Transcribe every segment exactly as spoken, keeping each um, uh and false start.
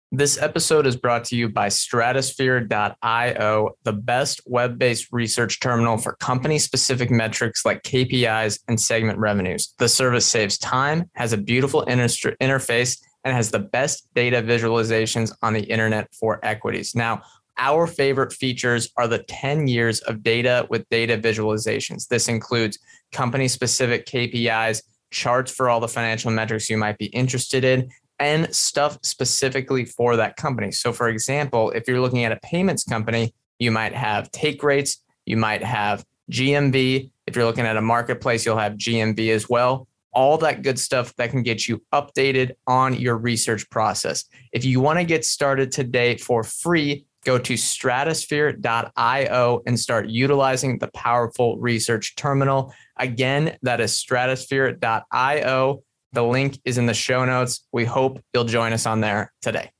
This episode is brought to you by Stratosphere dot io, the best web-based research terminal for company-specific metrics like K P Is and segment revenues. The service saves time, has a beautiful inter- interface, and has the best data visualizations on the internet for equities. Now, our favorite features are the ten years of data with data visualizations. This includes company-specific K P Is, charts for all the financial metrics you might be interested in, and stuff specifically for that company. So for example, if you're looking at a payments company, you might have take rates, you might have G M V. If you're looking at a marketplace, you'll have G M V as well. All that good stuff that can get you updated on your research process. If you want to get started today for free, go to Stratosphere dot io and start utilizing the powerful research terminal. Again, that is Stratosphere dot io. The link is in the show notes. We hope you'll join us on there today.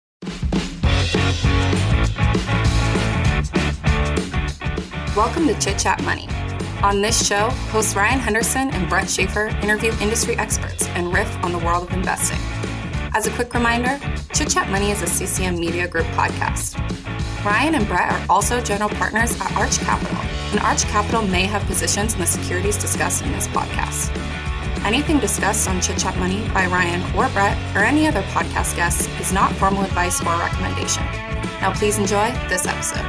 Welcome to Chit Chat Money. On this show, hosts Ryan Henderson and Brett Schaefer interview industry experts and riff on the world of investing. As a quick reminder, Chit Chat Money is a C C M Media Group podcast. Ryan and Brett are also general partners at Arch Capital, and Arch Capital may have positions in the securities discussed in this podcast. Anything discussed on Chit Chat Money by Ryan or Brett or any other podcast guests is not formal advice or recommendation. Now please enjoy this episode.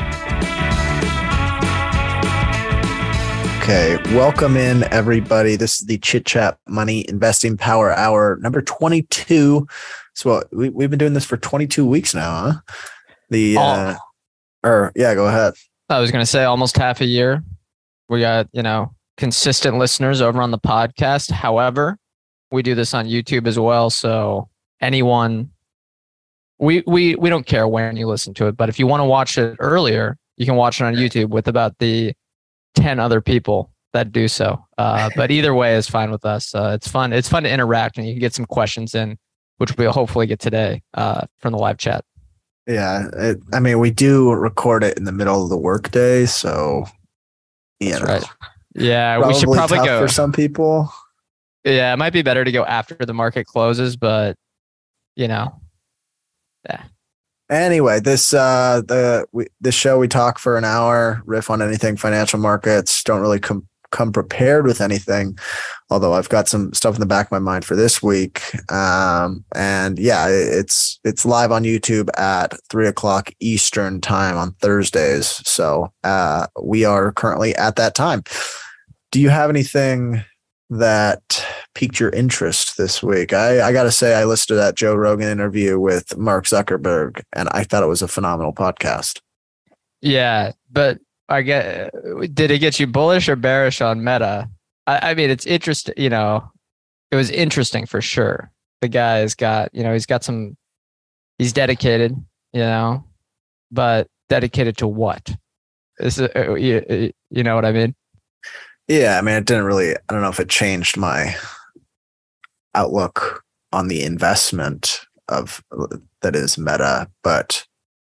Okay, welcome in everybody. This is the Chit Chat Money Investing Power Hour number twenty-two. So we, we've been doing this for twenty-two weeks now, huh? The, uh, or yeah, go ahead. I was going to say almost half a year. We got, you know, consistent listeners over on the podcast. However, we do this on YouTube as well. So anyone, we, we, we don't care when you listen to it, but if you want to watch it earlier, you can watch it on YouTube with about the ten other people that do so. Uh, but either way is fine with us. Uh, it's fun. It's fun to interact and you can get some questions in, which we'll hopefully get today uh, from the live chat. Yeah. It, I mean, we do record it in the middle of the workday. So, you That's know. right. Yeah, we should probably go for some people. Yeah, it might be better to go after the market closes, but you know, yeah. Anyway, this uh, the we, this show we talk for an hour, riff on anything financial markets. Don't really come come prepared with anything, although I've got some stuff in the back of my mind for this week. Um, and yeah, it's it's live on YouTube at three o'clock Eastern time on Thursdays. So uh, we are currently at that time. Do you have anything that piqued your interest this week? I, I got to say, I listened to that Joe Rogan interview with Mark Zuckerberg, and I thought it was a phenomenal podcast. Yeah, but I get, did it get you bullish or bearish on Meta? I, I mean, it's interesting, you know, it was interesting for sure. The guy's got, you know, he's got some, he's dedicated, you know, but dedicated to what? Is it, you, you know what I mean? Yeah, I mean, it didn't really, I don't know if it changed my outlook on the investment of that is Meta, but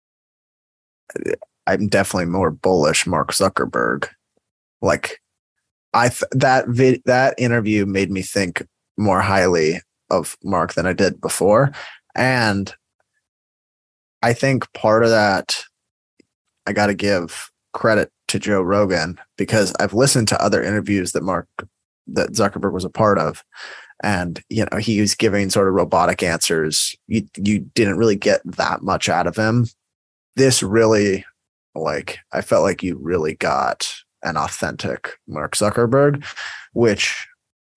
I'm definitely more bullish Mark Zuckerberg. Like I, th- that vid- that interview made me think more highly of Mark than I did before. And I think part of that, I got to give credit to Joe Rogan, because I've listened to other interviews that Mark, that Zuckerberg was a part of. And, you know, he was giving sort of robotic answers. You, you didn't really get that much out of him. This really, like, I felt like you really got an authentic Mark Zuckerberg, which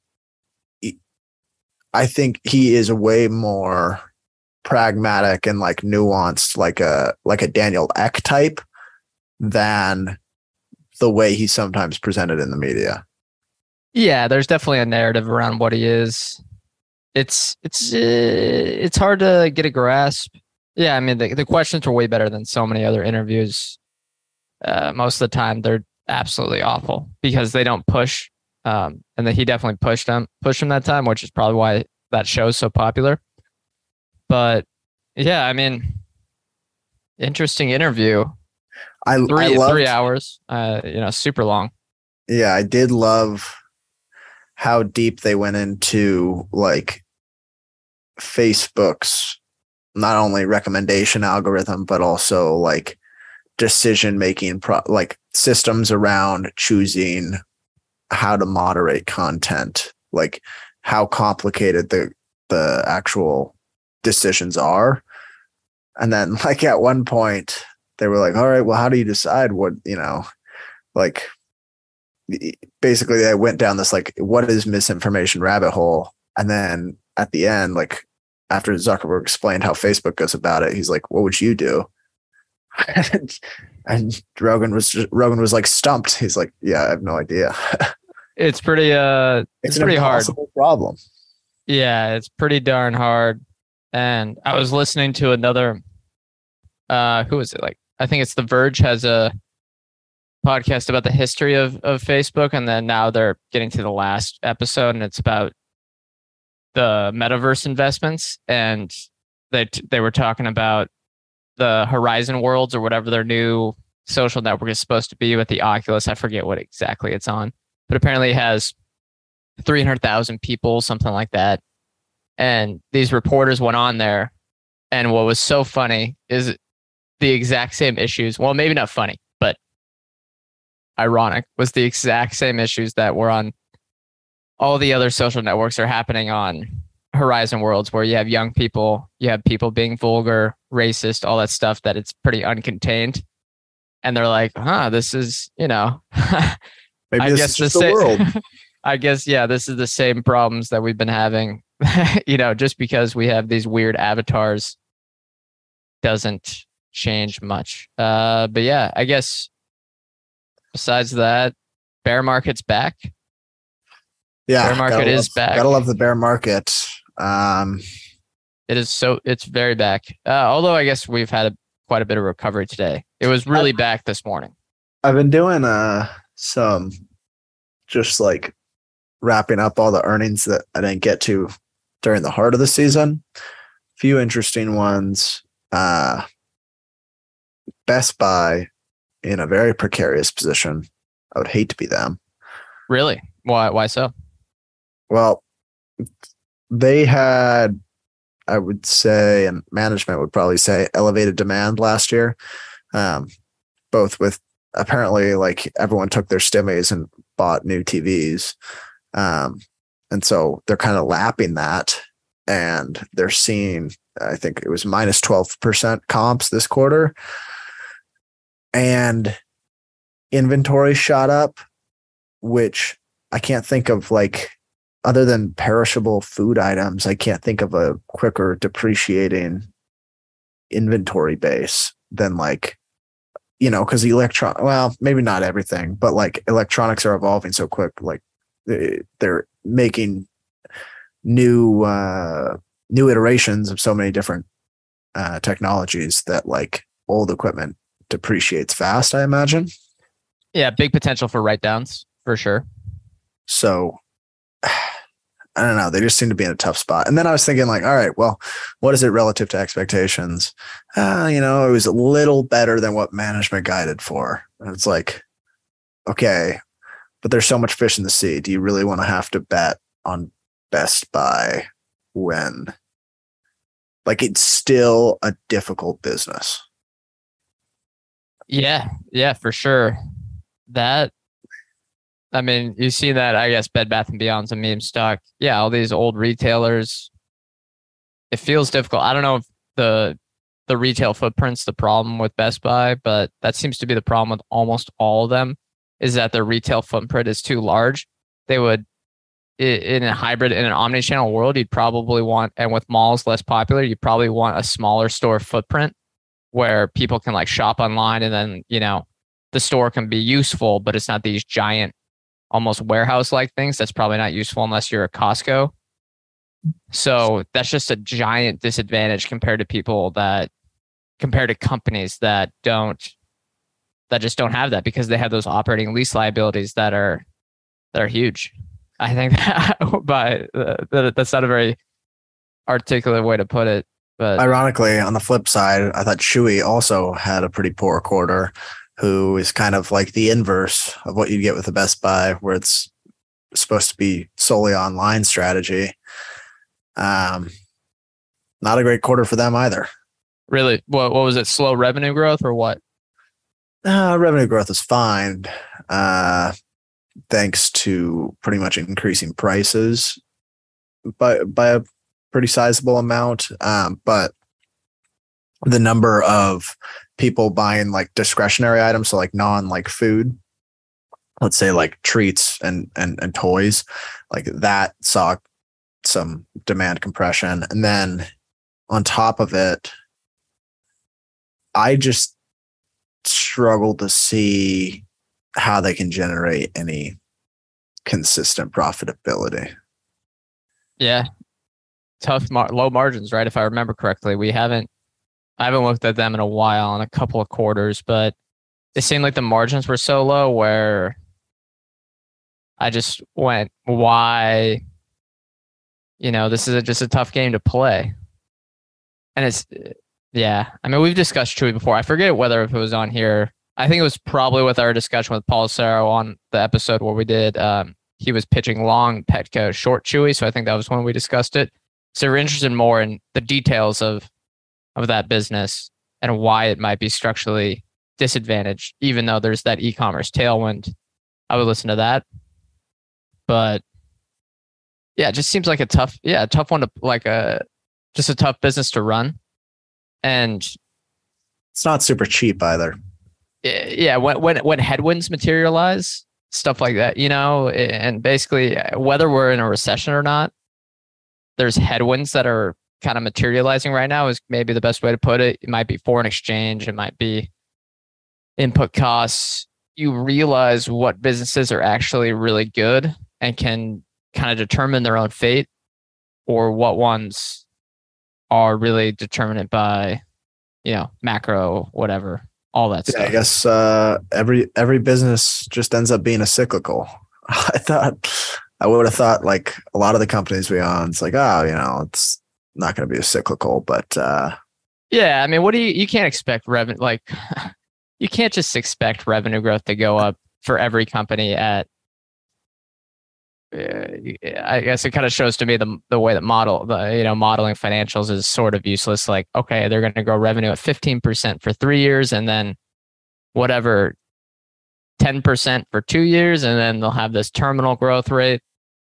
I think he is way more pragmatic and like nuanced, like a, like a Daniel Ek type, than the way he's sometimes presented in the media. Yeah, there's definitely a narrative around what he is. It's it's uh, it's hard to get a grasp. Yeah, I mean the, the questions are way better than so many other interviews. Uh, most of the time, they're absolutely awful because they don't push. Um, and that he definitely pushed them, pushed him that time, which is probably why that show's so popular. But yeah, I mean, interesting interview. I three I loved, three hours. Uh, you know, super long. Yeah, I did love how deep they went into like Facebook's not only recommendation algorithm, but also like decision making, pro- like systems around choosing how to moderate content, like how complicated the the actual decisions are. And then like at one point they were like, all right, well, how do you decide what, you know, like basically they went down this like, what is misinformation rabbit hole? And then at the end, like after Zuckerberg explained how Facebook goes about it, he's like, what would you do? and, and Rogan was just, Rogan was like stumped. He's like, yeah, I have no idea. It's pretty uh it's, it's pretty hard problem. Yeah, it's pretty darn hard. And I was listening to another uh who is it? Like I think it's The Verge has a podcast about the history of of Facebook, and then now they're getting to the last episode and it's about the metaverse investments, and they they were talking about the Horizon Worlds or whatever their new social network is supposed to be with the Oculus. I forget what exactly it's on, but apparently it has three hundred thousand people, something like that. And these reporters went on there, and what was so funny is the exact same issues. Well, maybe not funny, but ironic, was the exact same issues that were on all the other social networks are happening on Horizon Worlds, where you have young people, you have people being vulgar, racist, all that stuff that it's pretty uncontained. And they're like, huh, this is, you know, maybe I this guess is just the, the sa- world. I guess, yeah, this is the same problems that we've been having, you know, just because we have these weird avatars doesn't change much. Uh, but yeah, I guess besides that, bear market's back. Yeah, bear market gotta is love, back. Gotta love the bear market. Um, it is so, it's very back. Uh, although I guess we've had a, quite a bit of recovery today. It was really I, back this morning. I've been doing uh, some just like wrapping up all the earnings that I didn't get to during the heart of the season. A few interesting ones. Uh, Best Buy in a very precarious position. I would hate to be them. Really? Why? Why so? Well, they had, I would say, and management would probably say, elevated demand last year, um, both with apparently like everyone took their stimmies and bought new T Vs. Um, and so they're kind of lapping that, and they're seeing, I think it was minus twelve percent comps this quarter, and inventory shot up, which I can't think of, like, other than perishable food items, I can't think of a quicker depreciating inventory base than, like, you know, because the electron, well, maybe not everything, but like electronics are evolving so quick. Like they're making new, uh, new iterations of so many different uh, technologies that like old equipment depreciates fast, I imagine. Yeah. Big potential for write downs for sure. So I don't know. They just seem to be in a tough spot. And then I was thinking like, all right, well, what is it relative to expectations? Uh, you know, it was a little better than what management guided for. And it's like, okay, but there's so much fish in the sea. Do you really want to have to bet on Best Buy when like it's still a difficult business? Yeah. Yeah, for sure. That, I mean, you see that, I guess, Bed Bath and Beyond's a meme stock. Yeah, all these old retailers, it feels difficult. I don't know if the the retail footprint's the problem with Best Buy, but that seems to be the problem with almost all of them, is that their retail footprint is too large. They would, in a hybrid, in an omni-channel world, you'd probably want, and with malls less popular, you probably want a smaller store footprint where people can like shop online, and then, you know, the store can be useful, but it's not these giant, almost warehouse-like things. That's probably not useful unless you're a Costco. So that's just a giant disadvantage compared to people that, compared to companies that don't, that just don't have that, because they have those operating lease liabilities that are, that are huge. I think that, but uh, that's not a very articulate way to put it. But ironically, on the flip side, I thought Chewy also had a pretty poor quarter, who is kind of like the inverse of what you get with the Best Buy, where it's supposed to be solely online strategy. Um, not a great quarter for them either. Really? What, what was it? Slow revenue growth or what? Uh, revenue growth is fine, uh, thanks to pretty much increasing prices by, by a pretty sizable amount. Um, but the number of people buying like discretionary items, so like non like food, let's say like treats and, and, and toys, like that saw some demand compression. And then on top of it, I just struggle to see how they can generate any consistent profitability. Yeah. Tough, mar- low margins, right? If I remember correctly, we haven't, I haven't looked at them in a while, in a couple of quarters, but it seemed like the margins were so low where I just went, why, you know, this is a, just a tough game to play. And it's, yeah, I mean, we've discussed Chewy before. I forget whether if it was on here. I think it was probably with our discussion with Paul Serro on the episode where we did, um, he was pitching long Petco, short Chewy. So I think that was when we discussed it. So we're interested more in the details of, of that business and why it might be structurally disadvantaged, even though there's that e-commerce tailwind. I would listen to that. But yeah, it just seems like a tough, yeah, a tough one to like a, just a tough business to run. And it's not super cheap either. Yeah, when when when headwinds materialize, stuff like that, you know, and basically whether we're in a recession or not, there's headwinds that are kind of materializing right now is maybe the best way to put it. It might be foreign exchange, it might be input costs. You realize what businesses are actually really good and can kind of determine their own fate, or what ones are really determined by, you know, macro, whatever, all that yeah, stuff. I guess uh, every every business just ends up being a cyclical. I thought I would have thought like a lot of the companies we own, it's like, oh, you know, it's not going to be a cyclical, but uh, yeah, I mean, what do you you can't expect revenue like you can't just expect revenue growth to go up for every company at. I guess it kind of shows to me the the way that model, the, you know, modeling financials is sort of useless. Like, okay, they're going to grow revenue at fifteen percent for three years and then whatever, ten percent for two years. And then they'll have this terminal growth rate.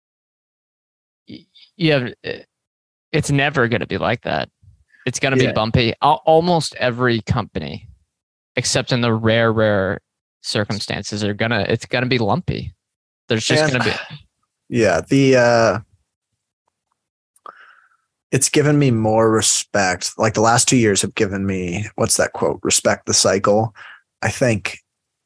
You have, it's never going to be like that. It's going to yeah. be bumpy. Almost every company, except in the rare, rare circumstances, are going to, it's going to be lumpy. There's just going to be. Yeah, the uh, it's given me more respect. Like the last two years have given me, what's that quote? Respect the cycle. I think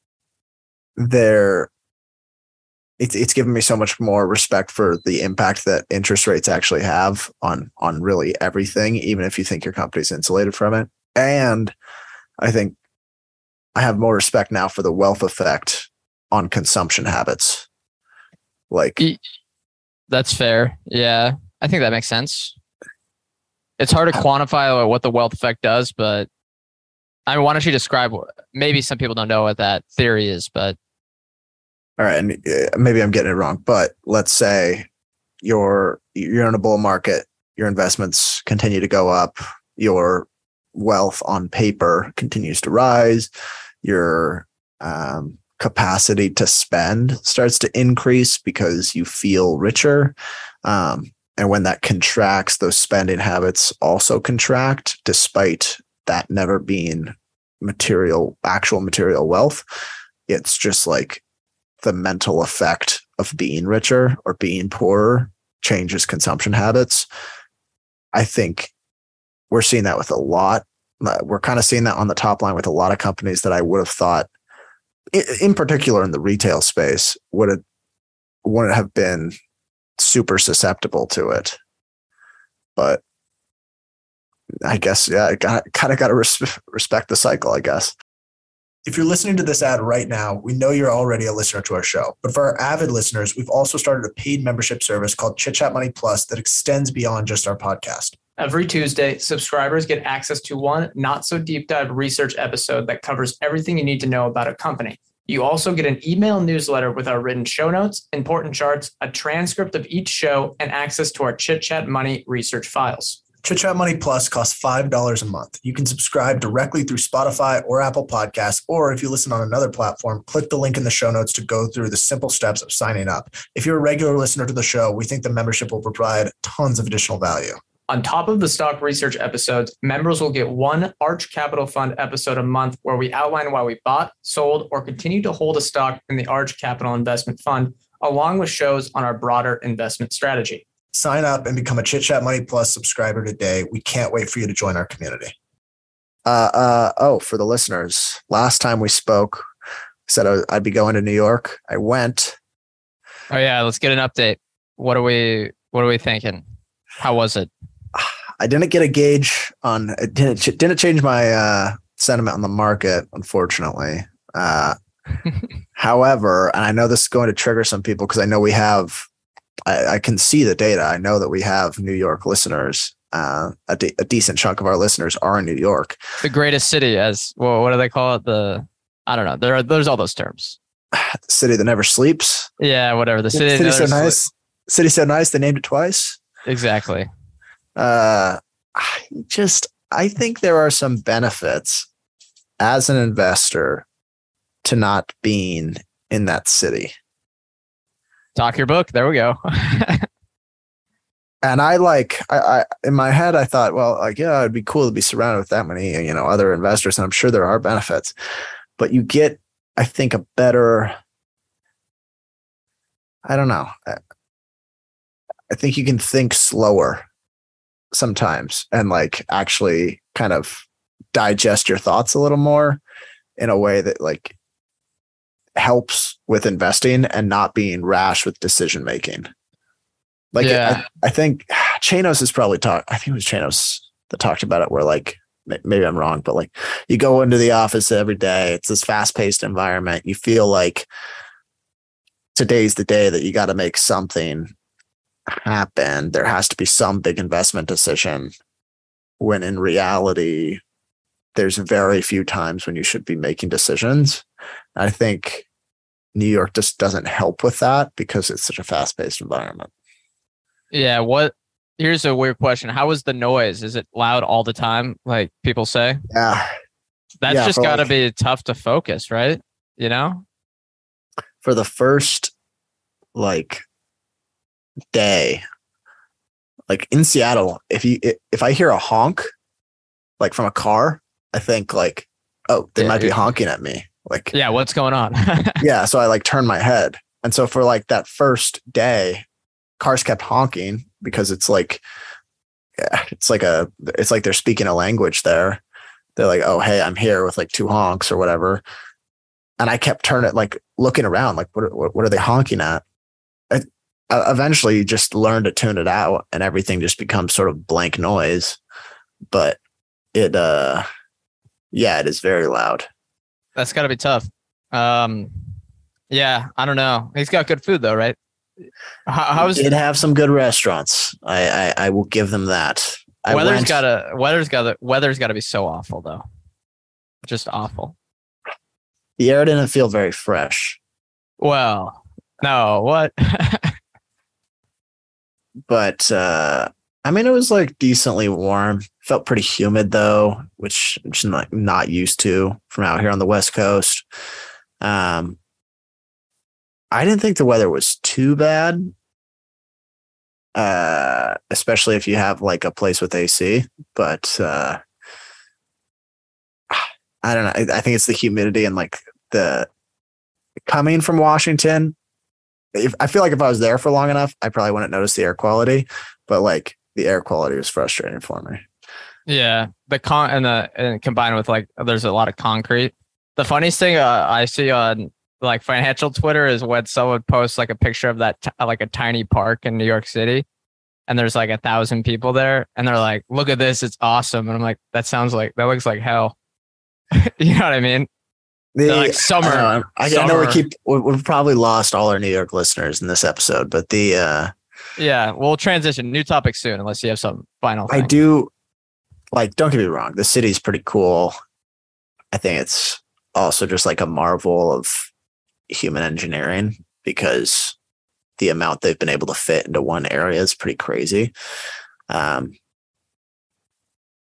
there, it's it's given me so much more respect for the impact that interest rates actually have on on really everything, even if you think your company's insulated from it. And I think I have more respect now for the wealth effect on consumption habits. Like, that's fair. Yeah, I think that makes sense. It's hard to quantify what the wealth effect does, but I mean, why don't you describe? Maybe some people don't know what that theory is, but all right, and maybe I'm getting it wrong, but let's say you're you're in a bull market, your investments continue to go up, your wealth on paper continues to rise, your um, capacity to spend starts to increase because you feel richer. Um, and when that contracts, those spending habits also contract, despite that never being material, actual material wealth. It's just like the mental effect of being richer or being poorer changes consumption habits. I think we're seeing that with a lot. We're kind of seeing that on the top line with a lot of companies that I would have thought, in particular in the retail space, would have wouldn't have been super susceptible to it. But I guess, yeah, I got kind of got to res- respect the cycle, I guess. If you're listening to this ad right now, we know you're already a listener to our show. But for our avid listeners, we've also started a paid membership service called Chit Chat Money Plus that extends beyond just our podcast. Every Tuesday, subscribers get access to one not so deep dive research episode that covers everything you need to know about a company. You also get an email newsletter with our written show notes, important charts, a transcript of each show, and access to our Chit Chat Money research files. Chit Chat Money Plus costs five dollars a month. You can subscribe directly through Spotify or Apple Podcasts, or if you listen on another platform, click the link in the show notes to go through the simple steps of signing up. If you're a regular listener to the show, we think the membership will provide tons of additional value. On top of the stock research episodes, members will get one Arch Capital Fund episode a month where we outline why we bought, sold, or continue to hold a stock in the Arch Capital Investment Fund, along with shows on our broader investment strategy. Sign up and become a Chit Chat Money Plus subscriber today. We can't wait for you to join our community. Uh, uh, oh, for the listeners, last time we spoke, I said I'd be going to New York. I went. Oh yeah, let's get an update. What are we? What are we thinking? How was it? I didn't get a gauge on. It didn't didn't change my uh, sentiment on the market, unfortunately. Uh, however, and I know this is going to trigger some people because I know we have. I, I can see the data. I know that we have New York listeners. Uh, a, de- a decent chunk of our listeners are in New York. The greatest city, as well, what do they call it? The I don't know. There are there's all those terms. The city that never sleeps. Yeah, whatever. The city. City so never nice. sleep- City so nice. They named it twice. Exactly. Uh, I just I think there are some benefits as an investor to not being in that city. Talk your book. There we go. And I like, I, I, in my head, I thought, well, like, yeah, it'd be cool to be surrounded with that many, you know, other investors. And I'm sure there are benefits, but you get, I think, a better, I don't know. I, I think you can think slower sometimes and like actually kind of digest your thoughts a little more in a way that like helps with investing and not being rash with decision making. Like, yeah. I, I think Chanos has probably talked, I think it was Chanos that talked about it where like, maybe I'm wrong, but like you go into the office every day, it's this fast paced environment. You feel like today's the day that you got to make something happen. There has to be some big investment decision when in reality, there's very few times when you should be making decisions. I think New York just doesn't help with that because it's such a fast paced environment. Yeah. What? Here's a weird question. How is the noise? Is it loud all the time? Like people say? Yeah. That's Yeah, just for got to like- be tough to focus, right? You know? For the first like day, like in Seattle, if you if I hear a honk like from a car, I think like, oh, they Yeah, might be yeah. honking at me. Like, Yeah. What's going on? yeah. So I like turn my head. And so for like that first day, cars kept honking because it's like, yeah, it's like a, it's like they're speaking a language there. They're like, oh, hey, I'm here with like two honks or whatever. And I kept turning, like looking around, like, what, what, what are they honking at? I, uh, eventually you just learn to tune it out and everything just becomes sort of blank noise. But it, uh, yeah, it is very loud. That's got to be tough. Um, yeah. I don't know. He's got good food though, right? How, how's Did have some good restaurants. I, I, I will give them that. I weather's went- gotta weather's gotta weather's gotta be so awful though. Just awful. The air didn't feel very fresh, Well, no, what? but uh, I mean, it was like decently warm. Felt pretty humid though, which I'm just not, not used to from out here on the West Coast. Um, I didn't think the weather was too bad, uh, especially if you have like a place with A C. But uh, I don't know. I, I think it's the humidity and like the coming from Washington. If I feel like if I was there for long enough, I probably wouldn't notice the air quality, but like the air quality was frustrating for me. Yeah, the con and the and combined with like there's a lot of concrete. The funniest thing uh, I see on like financial Twitter is when someone posts like a picture of that t- like a tiny park in New York City, and there's like a thousand people there, and they're like, "Look at this, it's awesome," and I'm like, "That sounds like that looks like hell." You know what I mean? The, They're like summer. I, know, I, I know we summer. keep we- we've probably lost all our New York listeners in this episode, but the uh, Yeah, we'll transition. New topic soon, unless you have some final. I thing. do like. Don't get me wrong, the city's pretty cool. I think it's also just like a marvel of human engineering because the amount they've been able to fit into one area is pretty crazy. Um,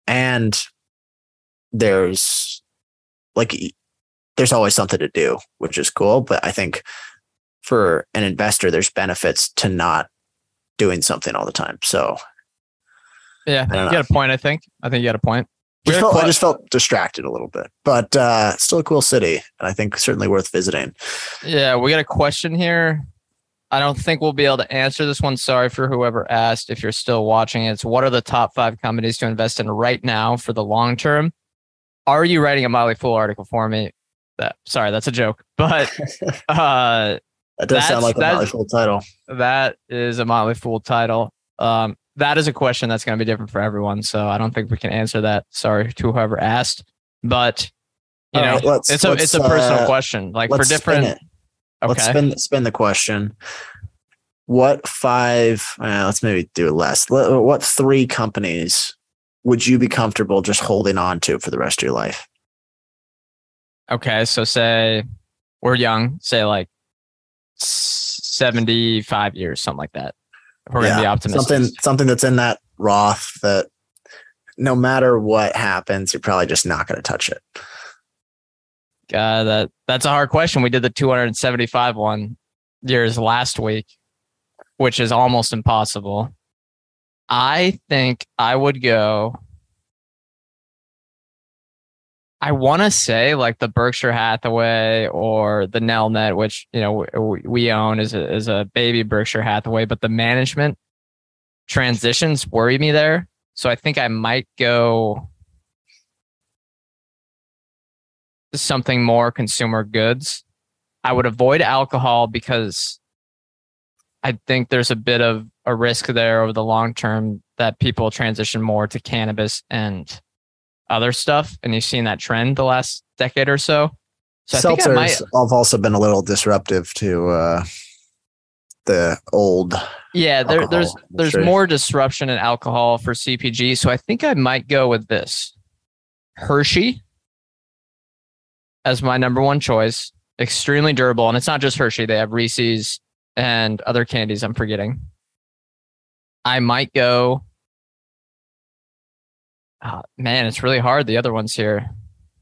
and there's like there's always something to do, which is cool. But I think for an investor, there's benefits to not doing something all the time. So yeah, you know. got a point. I think. I think you got a point. Just felt, I just felt distracted a little bit, but uh, still a cool city, and I think certainly worth visiting. Yeah, we got a question here. I don't think we'll be able to answer this one. Sorry for whoever asked. If you're still watching, it's what are the top five companies to invest in right now for the long term? Are you writing a Motley Fool article for me? That sorry, that's a joke, but uh, that does sound like a Motley Fool title. That is a Motley Fool title. Um, that is a question that's going to be different for everyone. So I don't think we can answer that. Sorry to whoever asked, but you All know, right, let's, it's a let's, it's a personal uh, question. Like for different. Okay. Let's spin spin the question. What five? Uh, let's maybe do it less. What three companies would you be comfortable just holding on to for the rest of your life? Okay, so say we're young. Say like seventy-five years, something like that. We're yeah, gonna be optimistic. Something something that's in that Roth that no matter what happens, you're probably just not going to touch it. God, that that's a hard question. We did the two hundred seventy-five one years last week, which is almost impossible. I think I would go. I want to say like the Berkshire Hathaway or the Nelnet, which you know we, we own as a, as a baby Berkshire Hathaway, but the management transitions worry me there. So I think I might go something more consumer goods. I would avoid alcohol because I think there's a bit of a risk there over the long term that people transition more to cannabis and other stuff. And you've seen that trend the last decade or so. So I think I might have also been a little disruptive to uh, the old. Yeah, there, there's there's sure. more disruption in alcohol for C P G. So I think I might go with this. Hershey as my number one choice. Extremely durable. And it's not just Hershey. They have Reese's and other candies I'm forgetting. I might go. Oh, man, it's really hard. The other ones here.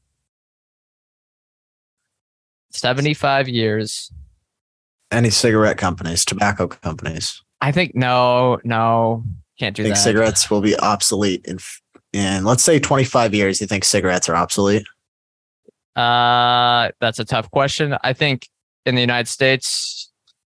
seventy-five years. Any cigarette companies, tobacco companies? I think no, no, can't do think that. Cigarettes will be obsolete in, in, let's say, twenty-five years. You think cigarettes are obsolete? Uh, that's a tough question. I think in the United States,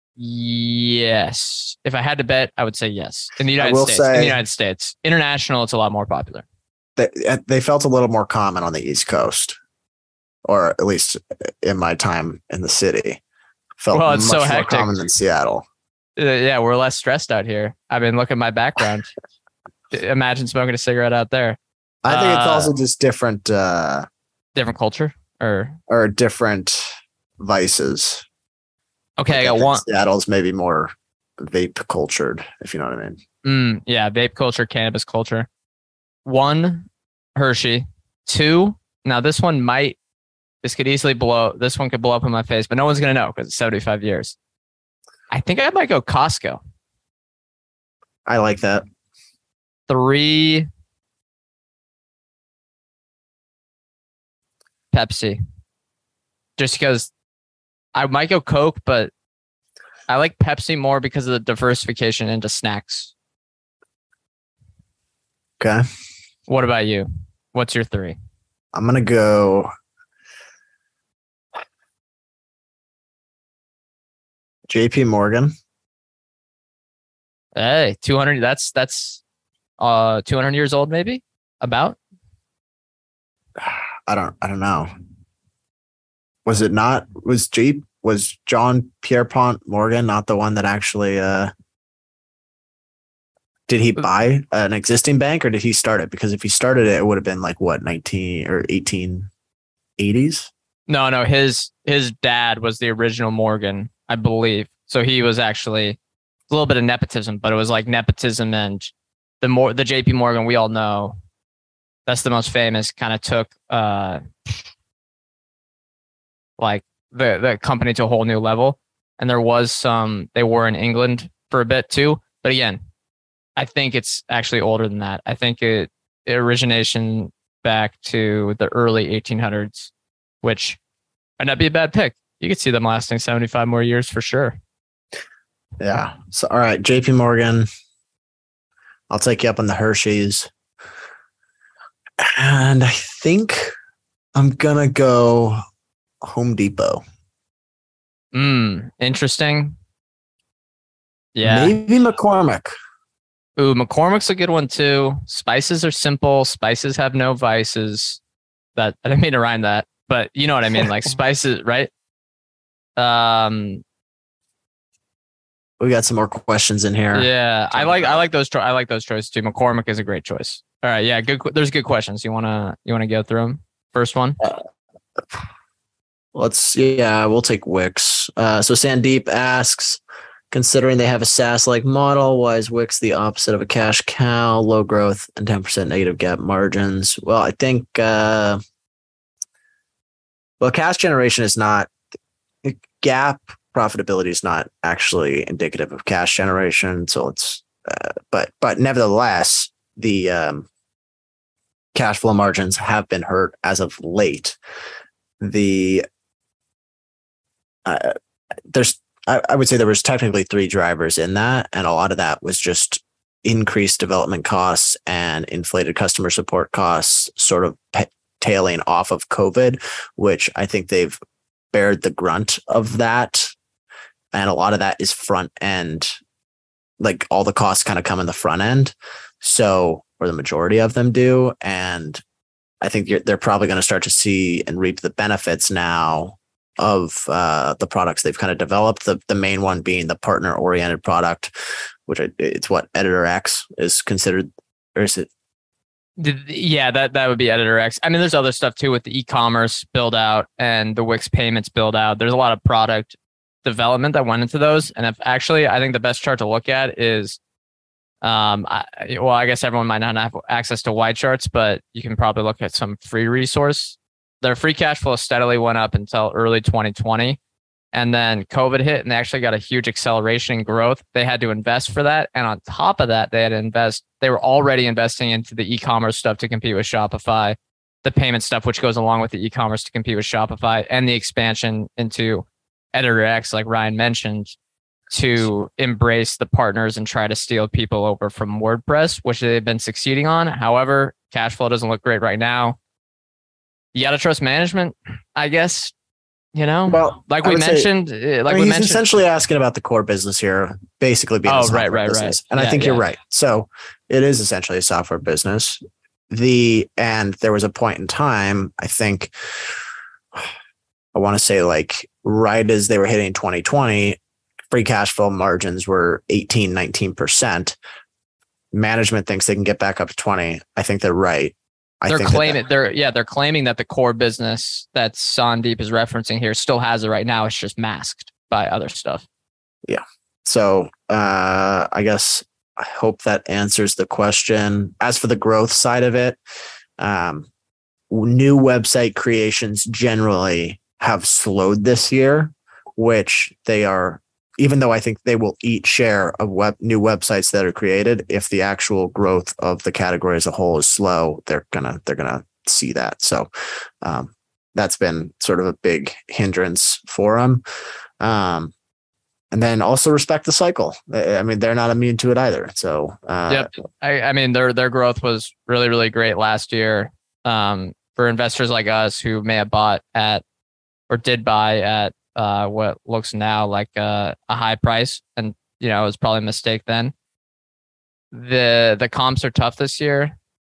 yes. If I had to bet, I would say yes. In the United States, in the United States, international, it's a lot more popular. They, they felt a little more common on the East Coast, or at least in my time in the city. Felt well, it's much so more hectic. common than Seattle. Uh, yeah, we're less stressed out here. I mean, look at my background. Imagine smoking a cigarette out there. I think uh, it's also just different, uh, different culture, or or different vices. Okay, like I got I one. Seattle's maybe more vape cultured, if you know what I mean. Mm, yeah, vape culture, cannabis culture. One, Hershey. Two, now this one might, this could easily blow, this one could blow up in my face, but no one's going to know because it's seventy-five years. I think I might go Costco. I like that. Three, Pepsi. Just because I might go Coke, but I like Pepsi more because of the diversification into snacks. Okay. What about you? What's your three? I'm going to go J P Morgan. Hey, two hundred. That's that's uh two hundred years old, maybe. About. I don't. I don't know. Was it not? Was J was John Pierpont Morgan not the one that actually? Uh, did he buy an existing bank or did he start it? Because if he started it, it would have been like what nineteen or eighteen eighties. No, no. His his dad was the original Morgan, I believe. So he was actually a little bit of nepotism, but it was like nepotism and the more the J P Morgan we all know. That's the most famous. Kind of took uh, like the the company to a whole new level. And there was some. They were in England for a bit too, but again, I think it's actually older than that. I think it origination back to the early eighteen hundreds, which might not be a bad pick. You could see them lasting seventy-five more years for sure. Yeah. So, all right, J P Morgan. I'll take you up on the Hershey's. And I think I'm going to go Home Depot. Hmm. Interesting. Yeah. Maybe McCormick. Ooh, McCormick's a good one too. Spices are simple. Spices have no vices. That I didn't mean to rhyme that, but you know what I mean. Like spices, right? Um, we got some more questions in here. Yeah, I like I like those. I like those choices too. McCormick is a great choice. All right, yeah, good. There's good questions. You wanna you wanna go through them? First one. Uh, let's yeah, we'll take Wix. Uh, so Sandeep asks, considering they have a SaaS-like model, why is Wix the opposite of a cash cow? Low growth and ten percent negative GAAP margins. Well, I think uh, well, cash generation is not GAAP profitability is not actually indicative of cash generation. So it's uh, but but nevertheless, the um, cash flow margins have been hurt as of late. The uh, there's I, I would say there was technically three drivers in that, and a lot of that was just increased development costs and inflated customer support costs, sort of pe- tailing off of COVID, which I think they've bared the grunt of that. And a lot of that is front end, like all the costs kind of come in the front end. So, or the majority of them do. And I think you're, they're probably going to start to see and reap the benefits now of uh, the products they've kind of developed. The the main one being the partner oriented product, which I, it's what Editor X is considered, or is it? Yeah, that, that would be Editor X. I mean, there's other stuff too with the e-commerce build out and the Wix payments build out. There's a lot of product development that went into those. And if actually, I think the best chart to look at is, um, I, well, I guess everyone might not have access to Y charts, but you can probably look at some free resource. Their free cash flow steadily went up until early twenty twenty. And then COVID hit and they actually got a huge acceleration in growth. They had to invest for that. And on top of that, they had to invest. They were already investing into the e-commerce stuff to compete with Shopify, the payment stuff, which goes along with the e-commerce to compete with Shopify, and the expansion into Editor X, like Ryan mentioned, to embrace the partners and try to steal people over from WordPress, which they've been succeeding on. However, cash flow doesn't look great right now. You got to trust management, I guess. You know, well, like we mentioned, say, like I mean, we he's mentioned, essentially asking about the core business here, basically being oh, a software right, right, business. right. And yeah, I think yeah. you're right. So it is essentially a software business. The and there was a point in time, I think, I want to say like right as they were hitting twenty twenty, free cash flow margins were eighteen, nineteen percent. Management thinks they can get back up to twenty. I think they're right. I they're think claiming that, they're yeah they're claiming that the core business that Sandeep is referencing here still has it right now. It's just masked by other stuff. Yeah. So uh, I guess I hope that answers the question. As for the growth side of it, um, new website creations generally have slowed this year, which they are. Even though I think they will eat share of web new websites that are created, if the actual growth of the category as a whole is slow, they're gonna they're gonna see that. So um, that's been sort of a big hindrance for them. Um, and then also respect the cycle. I mean, they're not immune to it either. So uh, yep, I, I mean their their growth was really really great last year. Um, for investors like us who may have bought at or did buy at uh what looks now like uh, a high price, and you know it was probably a mistake then. The the comps are tough this year,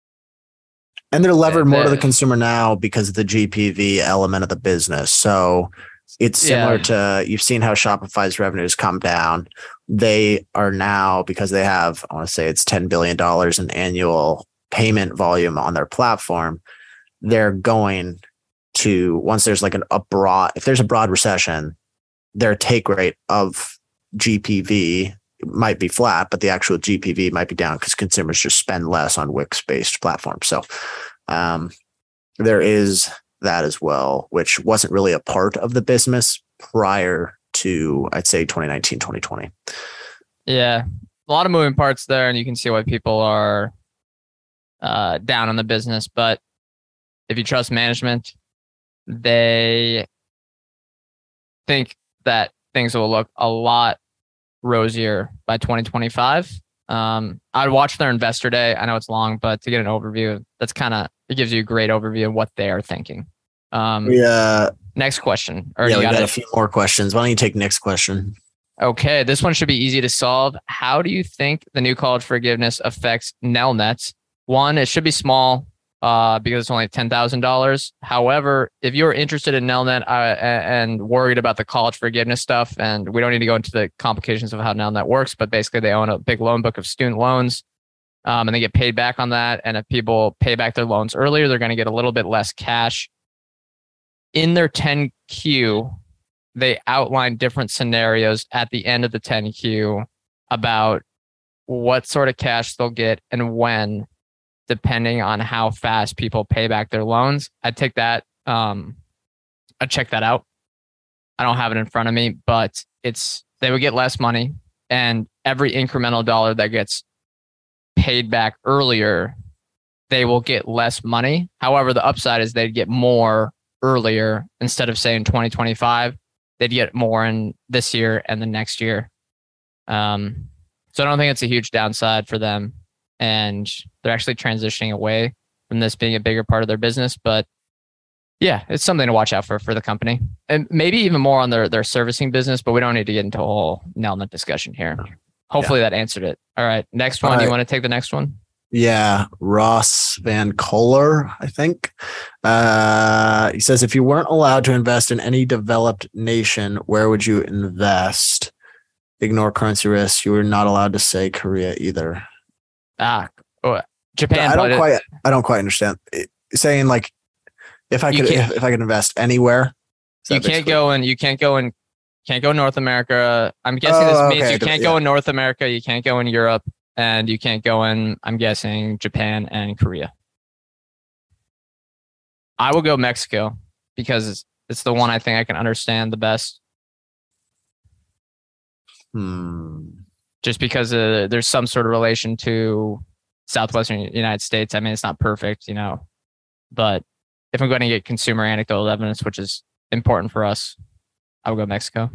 and they're levered the, more to the consumer now because of the G P V element of the business. So it's similar yeah. to, you've seen how Shopify's revenues come down. They are now, because they have, I want to say it's ten billion dollars in annual payment volume on their platform, they're going to, once there's like an a broad, if there's a broad recession, their take rate of G P V might be flat, but the actual G P V might be down because consumers just spend less on Wix-based platforms. So um, there is that as well, which wasn't really a part of the business prior to, I'd say, twenty nineteen, twenty twenty. Yeah, a lot of moving parts there, and you can see why people are uh, down on the business. But if you trust management, they think that things will look a lot rosier by twenty twenty-five. Um, I'd watch their investor day. I know it's long, but to get an overview, that's kind of, it gives you a great overview of what they are thinking. Um, We, uh, next question. Or yeah, you we got got it? a few more questions. Why don't you take next question? Okay, this one should be easy to solve. How do you think the new college forgiveness affects Nelnet? One, it should be small uh, because it's only ten thousand dollars. However, if you're interested in Nelnet uh, and worried about the college forgiveness stuff, and we don't need to go into the complications of how Nelnet works, but basically they own a big loan book of student loans um, and they get paid back on that. And if people pay back their loans earlier, they're going to get a little bit less cash. In their ten Q, they outline different scenarios at the end of the ten Q about what sort of cash they'll get and when, depending on how fast people pay back their loans. I'd take that. Um, I'd check that out. I don't have it in front of me, but it's, they would get less money, and every incremental dollar that gets paid back earlier, they will get less money. However, the upside is they'd get more earlier. Instead of saying twenty twenty-five, they'd get more in this year and the next year. Um, so I don't think it's a huge downside for them. And they're actually transitioning away from this being a bigger part of their business. But yeah, it's something to watch out for for the company. And maybe even more on their, their servicing business, but we don't need to get into a whole Nelnet discussion here. Hopefully yeah. that answered it. All right. Next one. All right. You want to take the next one? Yeah, Ross Van Kohler, I think. Uh, he says, if you weren't allowed to invest in any developed nation, where would you invest? Ignore currency risks. You were not allowed to say Korea either. Ah, oh, Japan. I don't quite. I don't quite understand. Saying like, if I could, if, if I could invest anywhere, you can't go in. You can't go in. Can't go North America. I'm guessing oh, this means okay. you can't yeah. go in North America. You can't go in Europe. And you can't go in, I'm guessing, Japan and Korea. I will go Mexico because it's, it's the one I think I can understand the best. Hmm. Just because uh, there's some sort of relation to Southwestern United States. I mean, it's not perfect, you know, but if I'm going to get consumer anecdotal evidence, which is important for us, I will go Mexico.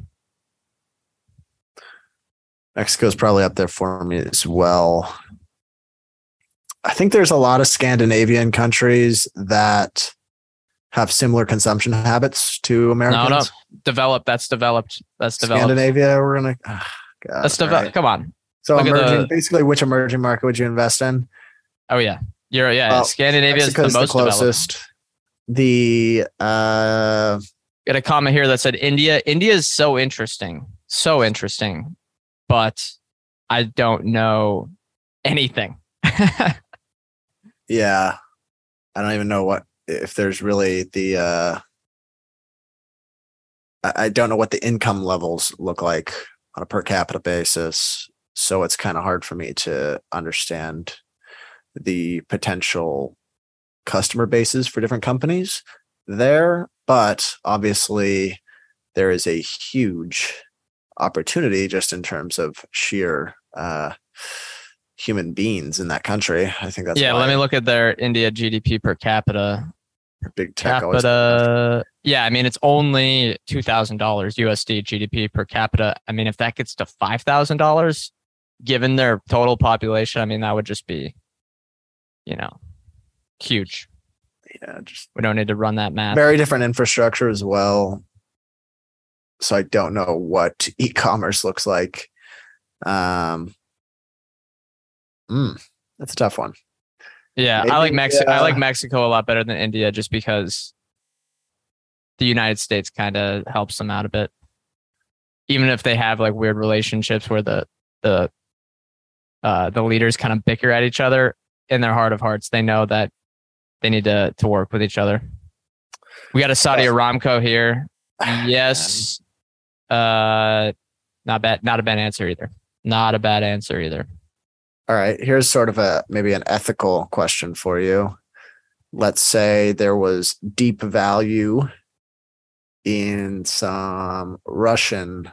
Mexico's probably up there for me as well. I think there's a lot of Scandinavian countries that have similar consumption habits to Americans. No, no, developed. That's developed. That's developed. Scandinavia, we're gonna. Oh, God, Let's develop. Right. Come on. So Look emerging, the, basically, which emerging market would you invest in? Oh yeah, you're yeah. Well, Scandinavia is the most the closest. Developed. The uh, got a comment here that said India. India is so interesting, so interesting. But I don't know anything. Yeah. I don't even know what, if there's really the, uh, I don't know what the income levels look like on a per capita basis. So it's kind of hard for me to understand the potential customer bases for different companies there. But obviously there is a huge opportunity just in terms of sheer uh, human beings in that country. I think that's yeah. Let me look at their India G D P per capita. Big tech. Capita. Yeah, I mean it's only two thousand dollars U S D G D P per capita. I mean if that gets to five thousand dollars, given their total population, I mean that would just be, you know, huge. Yeah, just we don't need to run that math. Very different infrastructure as well. So I don't know what e-commerce looks like. Um, mm, that's a tough one. Yeah, Maybe, I like Mexico. Uh, I like Mexico a lot better than India, just because the United States kind of helps them out a bit. Even if they have like weird relationships where the the uh, the leaders kind of bicker at each other, in their heart of hearts, they know that they need to to work with each other. We got a Saudi Aramco here. Yes. Uh, not bad. Not a bad answer either. Not a bad answer either. All right. Here's sort of a maybe an ethical question for you. Let's say there was deep value in some Russian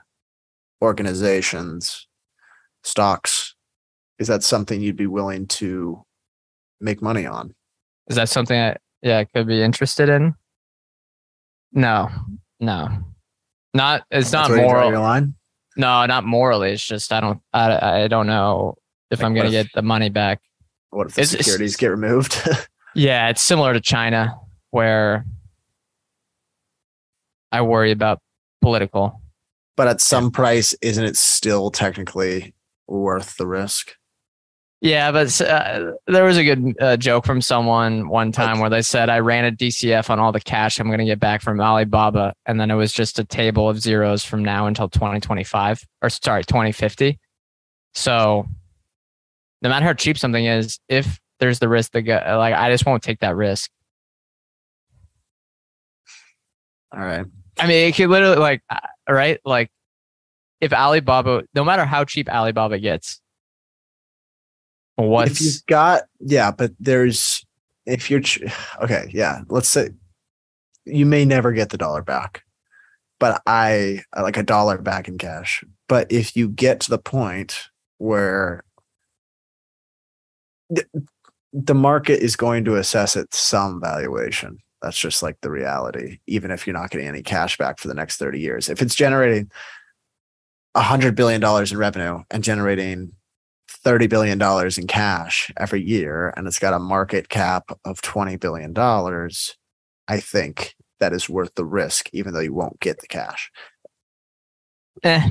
organizations, stocks. Is that something you'd be willing to make money on. Is that something I yeah could be interested in? No, no, not. It's That's not where you draw moral. your line. No, not morally. It's just I don't. I I don't know if Like I'm what gonna if- get the money back. What if the It's- it's- securities get removed? Yeah, it's similar to China, where I worry about political. But at some price, isn't it still technically worth the risk? Yeah, but uh, there was a good uh, joke from someone one time where they said, I ran a D C F on all the cash I'm going to get back from Alibaba. And then it was just a table of zeros from now until twenty twenty-five, or sorry, twenty fifty. So no matter how cheap something is, if there's the risk, that go, like I just won't take that risk. All right. I mean, it could literally like, uh, right? Like if Alibaba, no matter how cheap Alibaba gets, what's If you've got, yeah, but there's, if you're, ch- okay, yeah, let's say you may never get the dollar back, but I I like a dollar back in cash. But if you get to the point where the, the market is going to assess it some valuation, that's just like the reality, even if you're not getting any cash back for the next thirty years. If it's generating one hundred billion dollars in revenue and generating thirty billion dollars in cash every year, and it's got a market cap of twenty billion dollars, I think that is worth the risk, even though you won't get the cash. Eh.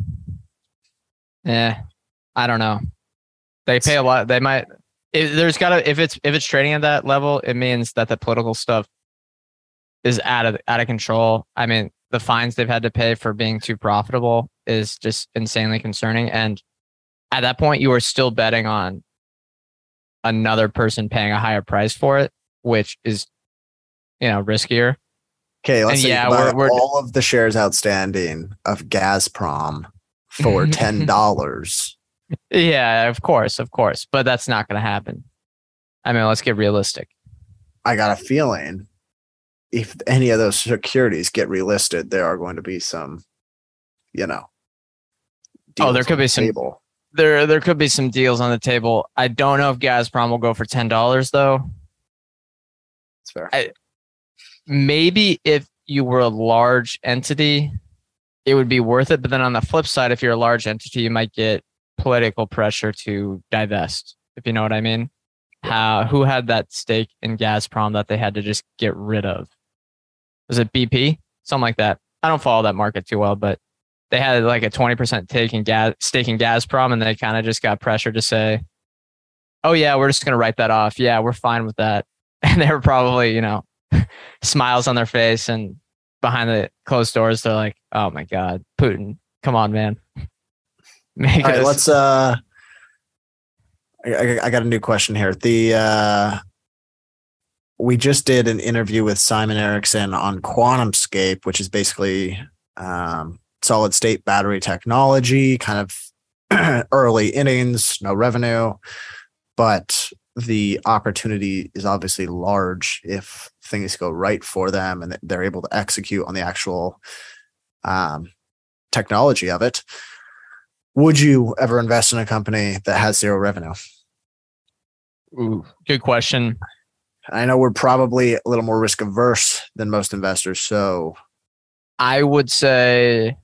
Yeah. I don't know. They pay a lot. They might, if there's gotta, if it's, if it's trading at that level, it means that the political stuff is out of, out of control. I mean, the fines they've had to pay for being too profitable is just insanely concerning. And at that point, you are still betting on another person paying a higher price for it, which is, you know, riskier. Okay, let's And say yeah, you buy we're- we're- all of the shares outstanding of Gazprom for ten dollars. Yeah, of course, of course. But that's not going to happen. I mean, let's get realistic. I got a feeling if any of those securities get relisted, there are going to be some, you know. Oh, there deals could on be the some- table. There, there could be some deals on the table. I don't know if Gazprom will go for ten dollars though. It's fair. I- Maybe if you were a large entity, it would be worth it. But then on the flip side, if you're a large entity, you might get political pressure to divest, if you know what I mean. How, who had that stake in Gazprom that they had to just get rid of? Was it B P? Something like that. I don't follow that market too well, but they had like a twenty percent take in gas, stake in Gazprom, and they kind of just got pressure to say, oh yeah, we're just going to write that off. Yeah, we're fine with that. And they were probably, you know, smiles on their face, and behind the closed doors, they're like, oh my God, Putin, come on, man. Make All right, us- let's uh I, I- I got a new question here. The uh we just did an interview with Simon Erickson on QuantumScape, which is basically um solid state battery technology, kind of early innings, no revenue, but the opportunity is obviously large if things go right for them and they're able to execute on the actual um, technology of it. Would you ever invest in a company that has zero revenue? Ooh, good question. I know we're probably a little more risk averse than most investors. So I would say,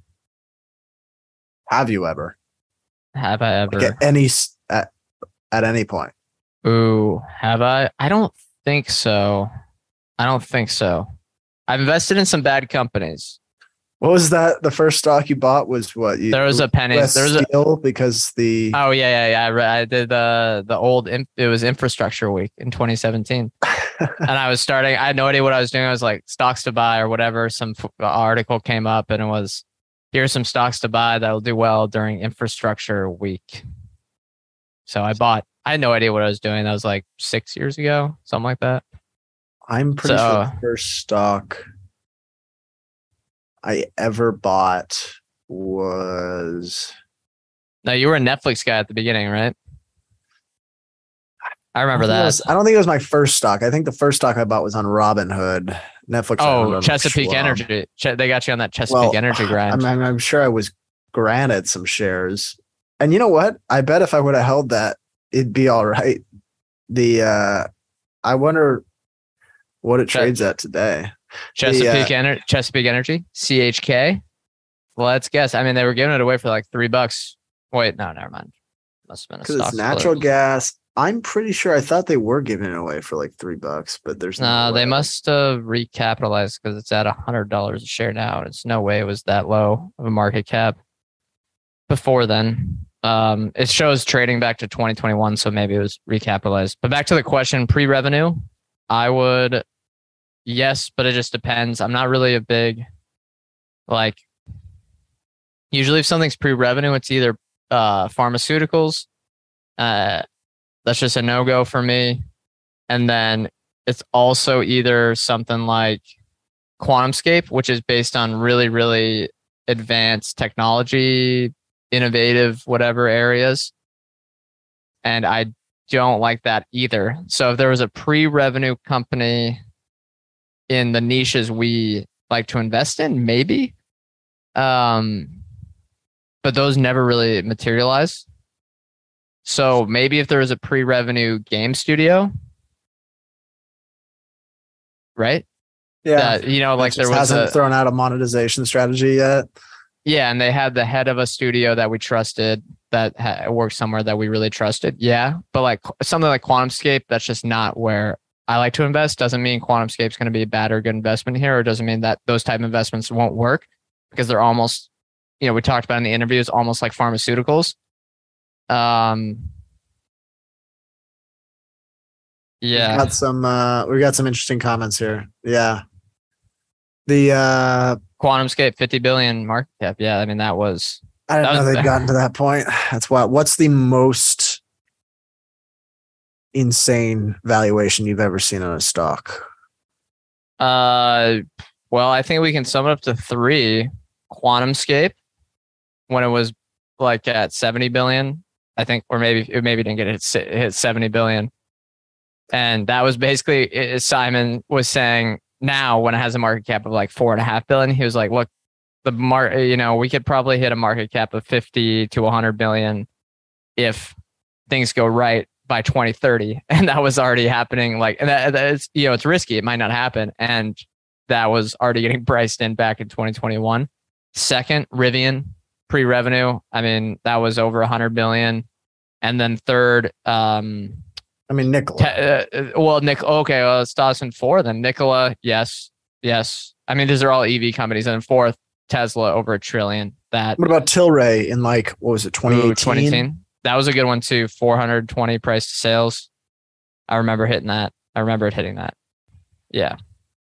have you ever? have I ever? Like at any s- at, at any point? Ooh, have I? I don't think so. I don't think so. I've invested in some bad companies. What was that? The first stock you bought was what? You, There was a penny. U S There was a. Steel because the Oh yeah, yeah, yeah. I, re- I did the the old. In, it was Infrastructure Week in twenty seventeen, and I was starting. I had no idea what I was doing. I was like stocks to buy or whatever. Some f- article came up, and it was here's some stocks to buy that will do well during Infrastructure Week. So I bought. I had no idea what I was doing. That was like six years ago, something like that. I'm pretty So- sure the first stock I ever bought was No, you were a Netflix guy at the beginning, right? I remember I don't think it that. was- I don't think it was my first stock. I think the first stock I bought was on Robinhood. Netflix. I owned Oh, on Chesapeake Schwab. Energy. Che- They got you on that Chesapeake Well, Energy grind. I'm, I'm, I'm sure I was granted some shares. And you know what? I bet if I would have held that, it'd be all right. The uh, I wonder what it Che- trades at today. Chesapeake, The, uh, Ener- Chesapeake Energy, C H K. Let's guess. I mean, they were giving it away for like three bucks. Wait, no, never mind. Must have been a Because stock it's natural split. gas. I'm pretty sure I thought they were giving it away for like three bucks, but there's no No, they way. must have recapitalized because it's at a hundred dollars a share now. And it's no way it was that low of a market cap before then. Um, it shows trading back to twenty twenty-one, so maybe it was recapitalized. But back to the question, pre-revenue, I would, yes, but it just depends. I'm not really a big, like, usually if something's pre-revenue, it's either uh, pharmaceuticals. Uh, that's just a no-go for me. And then it's also either something like QuantumScape, which is based on really, really advanced technology, innovative, whatever areas. And I don't like that either. So if there was a pre-revenue company in the niches we like to invest in, maybe. Um, but those never really materialize. So maybe if there was a pre-revenue game studio, right? Yeah, That, you know, like it there just was hasn't a, thrown out a monetization strategy yet. yeah, and they had the head of a studio that we trusted that ha- worked somewhere that we really trusted. Yeah, but like something like QuantumScape, that's just not where I like to invest. Doesn't mean QuantumScape's going to be a bad or good investment here, or doesn't mean that those type of investments won't work because they're almost, you know, we talked about in the interviews, almost like pharmaceuticals. Um, yeah, We've got some uh we got some interesting comments here. Yeah. The uh QuantumScape fifty billion market cap. Yeah, I mean that was I didn't That know was- they'd gotten to that point. That's why what's the most insane valuation you've ever seen on a stock? uh well, I think we can sum it up to three. QuantumScape when it was like at seventy billion, I think, or maybe it maybe didn't get it hit, hit seventy billion. And that was basically it, Simon was saying now when it has a market cap of like four and a half billion, he was like, look, the mar, you know, we could probably hit a market cap of fifty to one hundred billion if things go right by twenty thirty. And that was already happening. Like, and that, that is, you know, it's risky. It might not happen. And that was already getting priced in back in twenty twenty-one. Second, Rivian pre-revenue. I mean, that was over one hundred billion. And then third, um, I mean, Nikola. Te- uh, well, Nick. Okay, well, it's Dawson four. Then Nikola, yes, yes. I mean, these are all E V companies. And then fourth, Tesla over a trillion. That What about Tilray in like what was it, twenty eighteen? ooh, twenty eighteen. That was a good one too. four hundred twenty price to sales. I remember hitting that. I remember it hitting that. Yeah,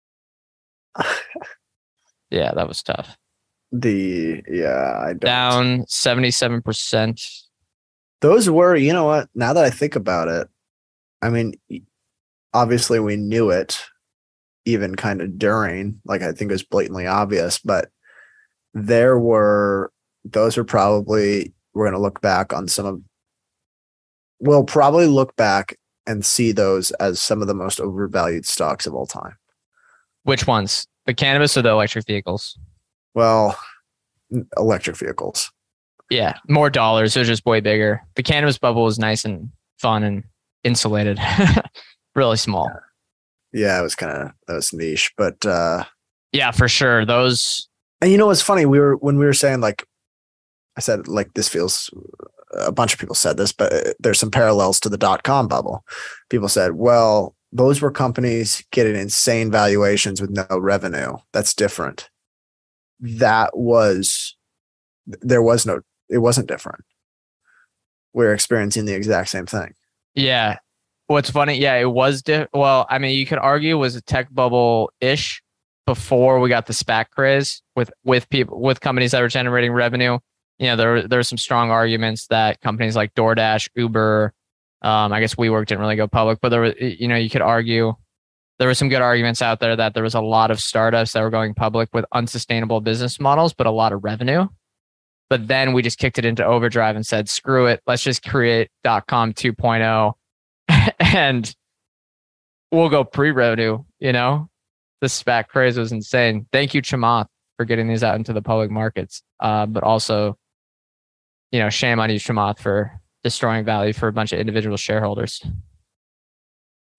yeah, that was tough. The yeah, I don't. Down seventy-seven percent. Those were, you know what? Now that I think about it, I mean, obviously we knew it, even kind of during, like I think it was blatantly obvious, but there were, those are probably, we're going to look back on some of, we'll probably look back and see those as some of the most overvalued stocks of all time. Which ones? The cannabis or the electric vehicles? Well, electric vehicles. Yeah, more dollars. It was just way bigger. The cannabis bubble was nice and fun and insulated. Really small. Yeah, it was kind of, that was niche, but, uh, Yeah, for sure. Those. and you know what's funny? We were when we were saying, like I said, like this feels, a bunch of people said this, but there's some parallels to the dot com bubble. People said, well, those were companies getting insane valuations with no revenue. That's different. That was, there was no, it wasn't different. We're experiencing the exact same thing. Yeah. What's funny? Yeah, it was. Di- well, I mean, you could argue it was a tech bubble ish before we got the SPAC craze with with people with companies that were generating revenue. You know, there there were some strong arguments that companies like DoorDash, Uber, um, I guess WeWork didn't really go public, but there was, you know, you could argue there were some good arguments out there that there was a lot of startups that were going public with unsustainable business models, but a lot of revenue. But then we just kicked it into overdrive and said, screw it, let's just create .com two point oh and we'll go pre-revenue, you know? The SPAC craze was insane. Thank you, Chamath, for getting these out into the public markets. Uh, but also, you know, shame on you, Chamath, for destroying value for a bunch of individual shareholders.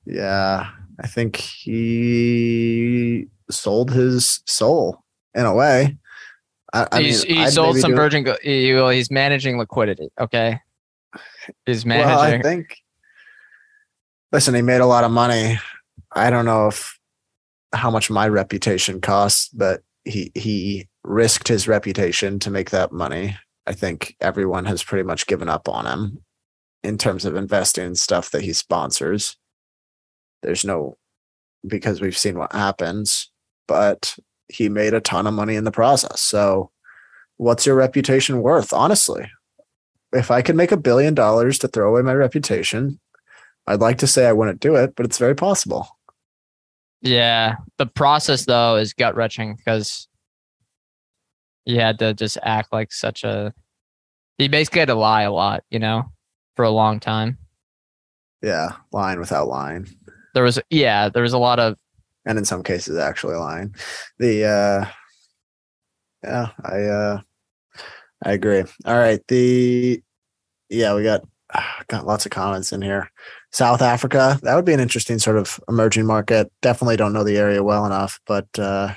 Yeah, I think he sold his soul in a way. I, I he's mean, he I'd sold maybe some do it- Virgin. Go- he, well, he's managing liquidity. Okay, he's Well, I managing. think. Listen, he made a lot of money. I don't know if how much my reputation costs, but he he risked his reputation to make that money. I think everyone has pretty much given up on him in terms of investing in stuff that he sponsors. There's no, because we've seen what happens, but he made a ton of money in the process. So what's your reputation worth? Honestly, if I could make a billion dollars to throw away my reputation, I'd like to say I wouldn't do it, but it's very possible. Yeah, the process though is gut wrenching because he had to just act like such a. He basically had to lie a lot, you know, for a long time. Yeah, lying without lying. There was, yeah, there was a lot of. And in some cases actually lying. The uh yeah, I uh I agree. All right. The yeah, we got got lots of comments in here. South Africa, that would be an interesting sort of emerging market. Definitely don't know the area well enough, but uh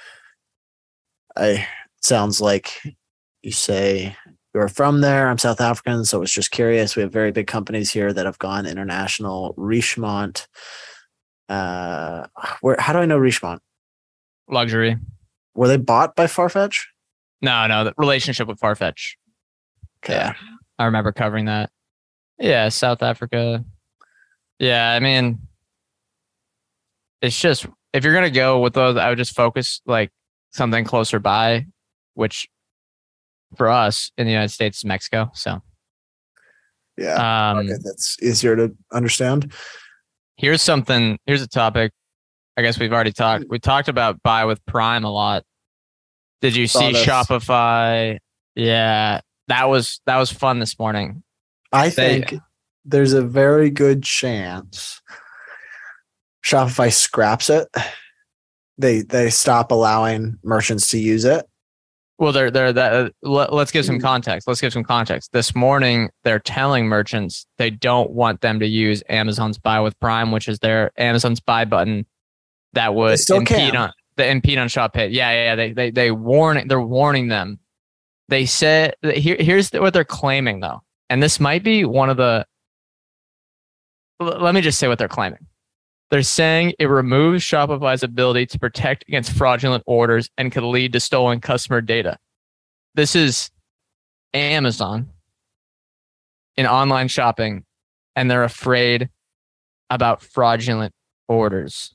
I sounds like you say you're from there. I'm South African, so I was just curious. We have very big companies here that have gone international. Richemont. Uh, where? How do I know Richemont? Luxury. Were they bought by Farfetch? No, no, the relationship with Farfetch. Okay. Yeah, I remember covering that. Yeah, South Africa. Yeah, I mean, it's just if you're gonna go with those, I would just focus like something closer by, which for us in the United States is Mexico. So Yeah. um, Okay, that's easier to understand. here's something. Here's a topic. I guess we've already talked. We talked about buy with Prime a lot. Did you Saw see this. Shopify? Yeah, that was that was fun this morning. I They- think there's a very good chance Shopify scraps it. They they stop allowing merchants to use it. Well, they're they're that. Uh, let, let's give Hmm. some context. Let's give some context. This morning, they're telling merchants they don't want them to use Amazon's Buy with Prime, which is their Amazon's Buy button that would They still impede can. on the impede on Shop Pay. Yeah, yeah, yeah. They they they warn. They're warning them. They said here here's what they're claiming though, and this might be one of the. l- Let me just say what they're claiming. They're saying it removes Shopify's ability to protect against fraudulent orders and could lead to stolen customer data. This is Amazon in online shopping, and they're afraid about fraudulent orders.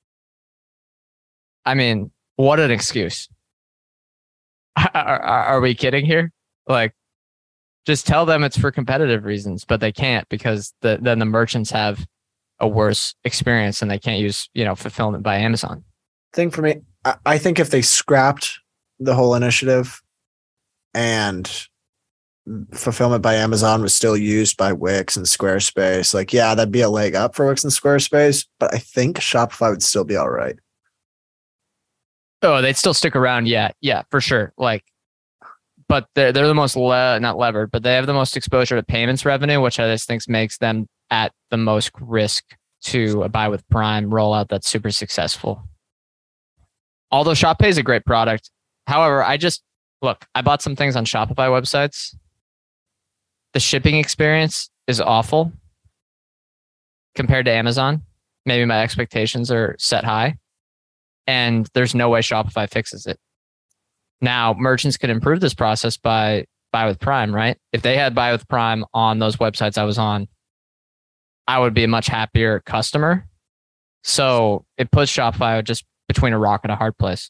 I mean, what an excuse. Are, are, are we kidding here? Like, just tell them it's for competitive reasons, but they can't because the, then the merchants have a worse experience and they can't use, you know, fulfillment by Amazon. Thing for me, I, I think if they scrapped the whole initiative and fulfillment by Amazon was still used by Wix and Squarespace, like, yeah, that'd be a leg up for Wix and Squarespace, but I think Shopify would still be all right. Oh, they'd still stick around. Yeah. Yeah, for sure. Like, but they're, they're the most, le- not levered, but they have the most exposure to payments revenue, which I just think makes them at the most risk to a buy with Prime rollout that's super successful. Although ShopPay is a great product. However, I just, look, I bought some things on Shopify websites. The shipping experience is awful compared to Amazon. Maybe my expectations are set high. And there's no way Shopify fixes it. Now, merchants could improve this process by buy with Prime, right? If they had buy with Prime on those websites I was on, I would be a much happier customer. So it puts Shopify just between a rock and a hard place.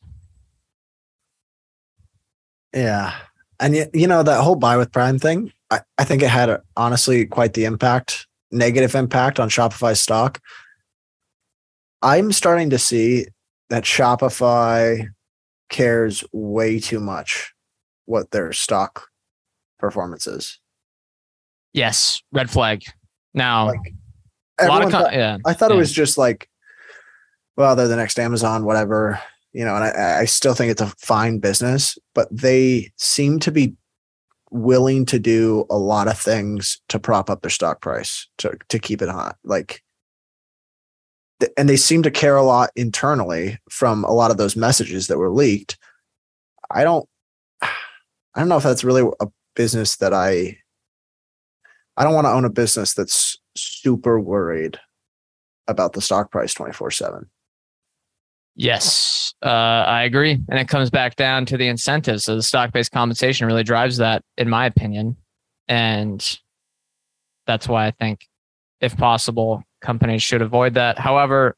Yeah. And yet, you know, that whole buy with Prime thing, I, I think it had a, honestly quite the impact, negative impact on Shopify stock. I'm starting to see that Shopify cares way too much what their stock performance is. Yes, red flag. Now, Like, a lot of everyone co- thought- yeah. I thought yeah. it was just like, well, they're the next Amazon, whatever, you know, and I, I still think it's a fine business, but they seem to be willing to do a lot of things to prop up their stock price to, to keep it hot. Like, and they seem to care a lot internally from a lot of those messages that were leaked. I don't, I don't know if that's really a business that I, I don't want to own a business that's super worried about the stock price twenty-four seven. Yes, uh, I agree. And it comes back down to the incentives. So the stock-based compensation really drives that, in my opinion. And that's why I think, if possible, companies should avoid that. However,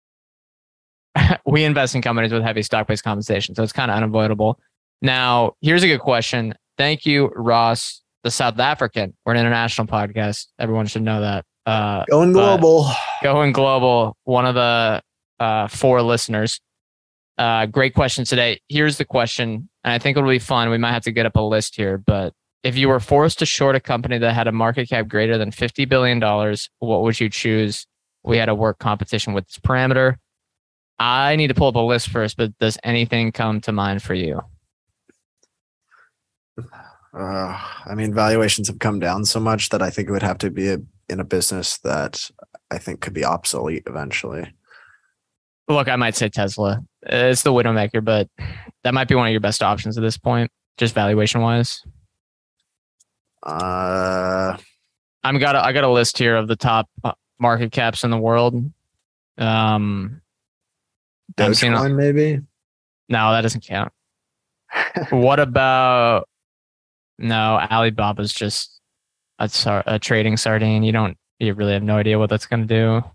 we invest in companies with heavy stock-based compensation, so it's kind of unavoidable. Now, here's a good question. Thank you, Ross, the South African. We're an international podcast. Everyone should know that. Uh, Going global. Going global. One of the uh, four listeners. Uh, great question today. Here's the question, and I think it'll be fun. We might have to get up a list here, but if you were forced to short a company that had a market cap greater than fifty billion dollars, what would you choose? We had a work competition with this parameter. I need to pull up a list first, but does anything come to mind for you? Uh, I mean, valuations have come down so much that I think it would have to be a, in a business that I think could be obsolete eventually. Look, I might say Tesla. It's the widowmaker, but that might be one of your best options at this point, just valuation wise. Uh, I'm got a, I got a list here of the top market caps in the world. Um, Dogecoin maybe? No, that doesn't count. What about no? Alibaba's just a, a trading sardine. You don't. You really have no idea what that's going to do.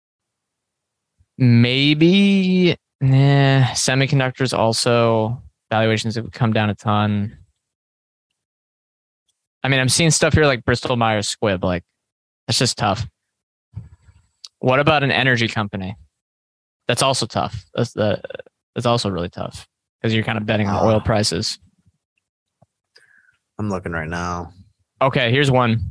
Maybe, nah. Semiconductors also valuations have come down a ton. I mean, I'm seeing stuff here like Bristol Myers Squibb. Like, that's just tough. What about an energy company? That's also tough. That's the. That's also really tough because you're kind of betting on oil prices. I'm looking right now. Okay, here's one.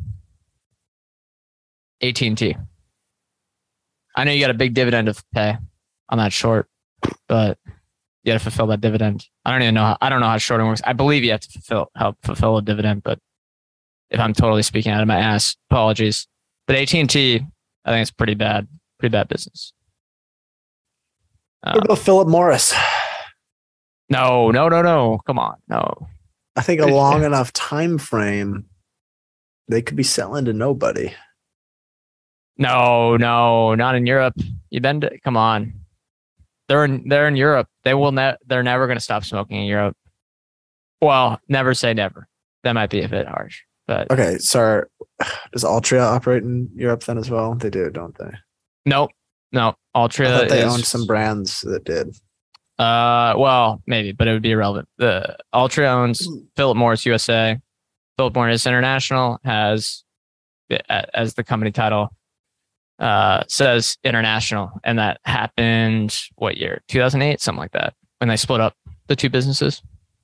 A T and T. I know you got a big dividend to pay on that short, but you got to fulfill that dividend. I don't even know. How, I don't know how shorting works. I believe you have to fulfill help fulfill a dividend, but if I'm totally speaking out of my ass, apologies. But A T and T, I think it's pretty bad, pretty bad business. What uh, about Philip Morris? No, no, no, no. Come on, no. I think a long enough time frame, they could be selling to nobody. No, no, not in Europe. You've been to, come on. They're in they're in Europe. They will ne- they're never going to stop smoking in Europe. Well, never say never. That might be a bit harsh. But okay, sorry. Does Altria operate in Europe then as well? They do, don't they? Nope. No. Altria I thought they is, owned some brands that did. Uh well, maybe, but it would be irrelevant. The Altria owns Philip Morris U S A. Philip Morris International has, as the company title uh, says, international, and that happened what year? two thousand eight, something like that, when they split up the two businesses.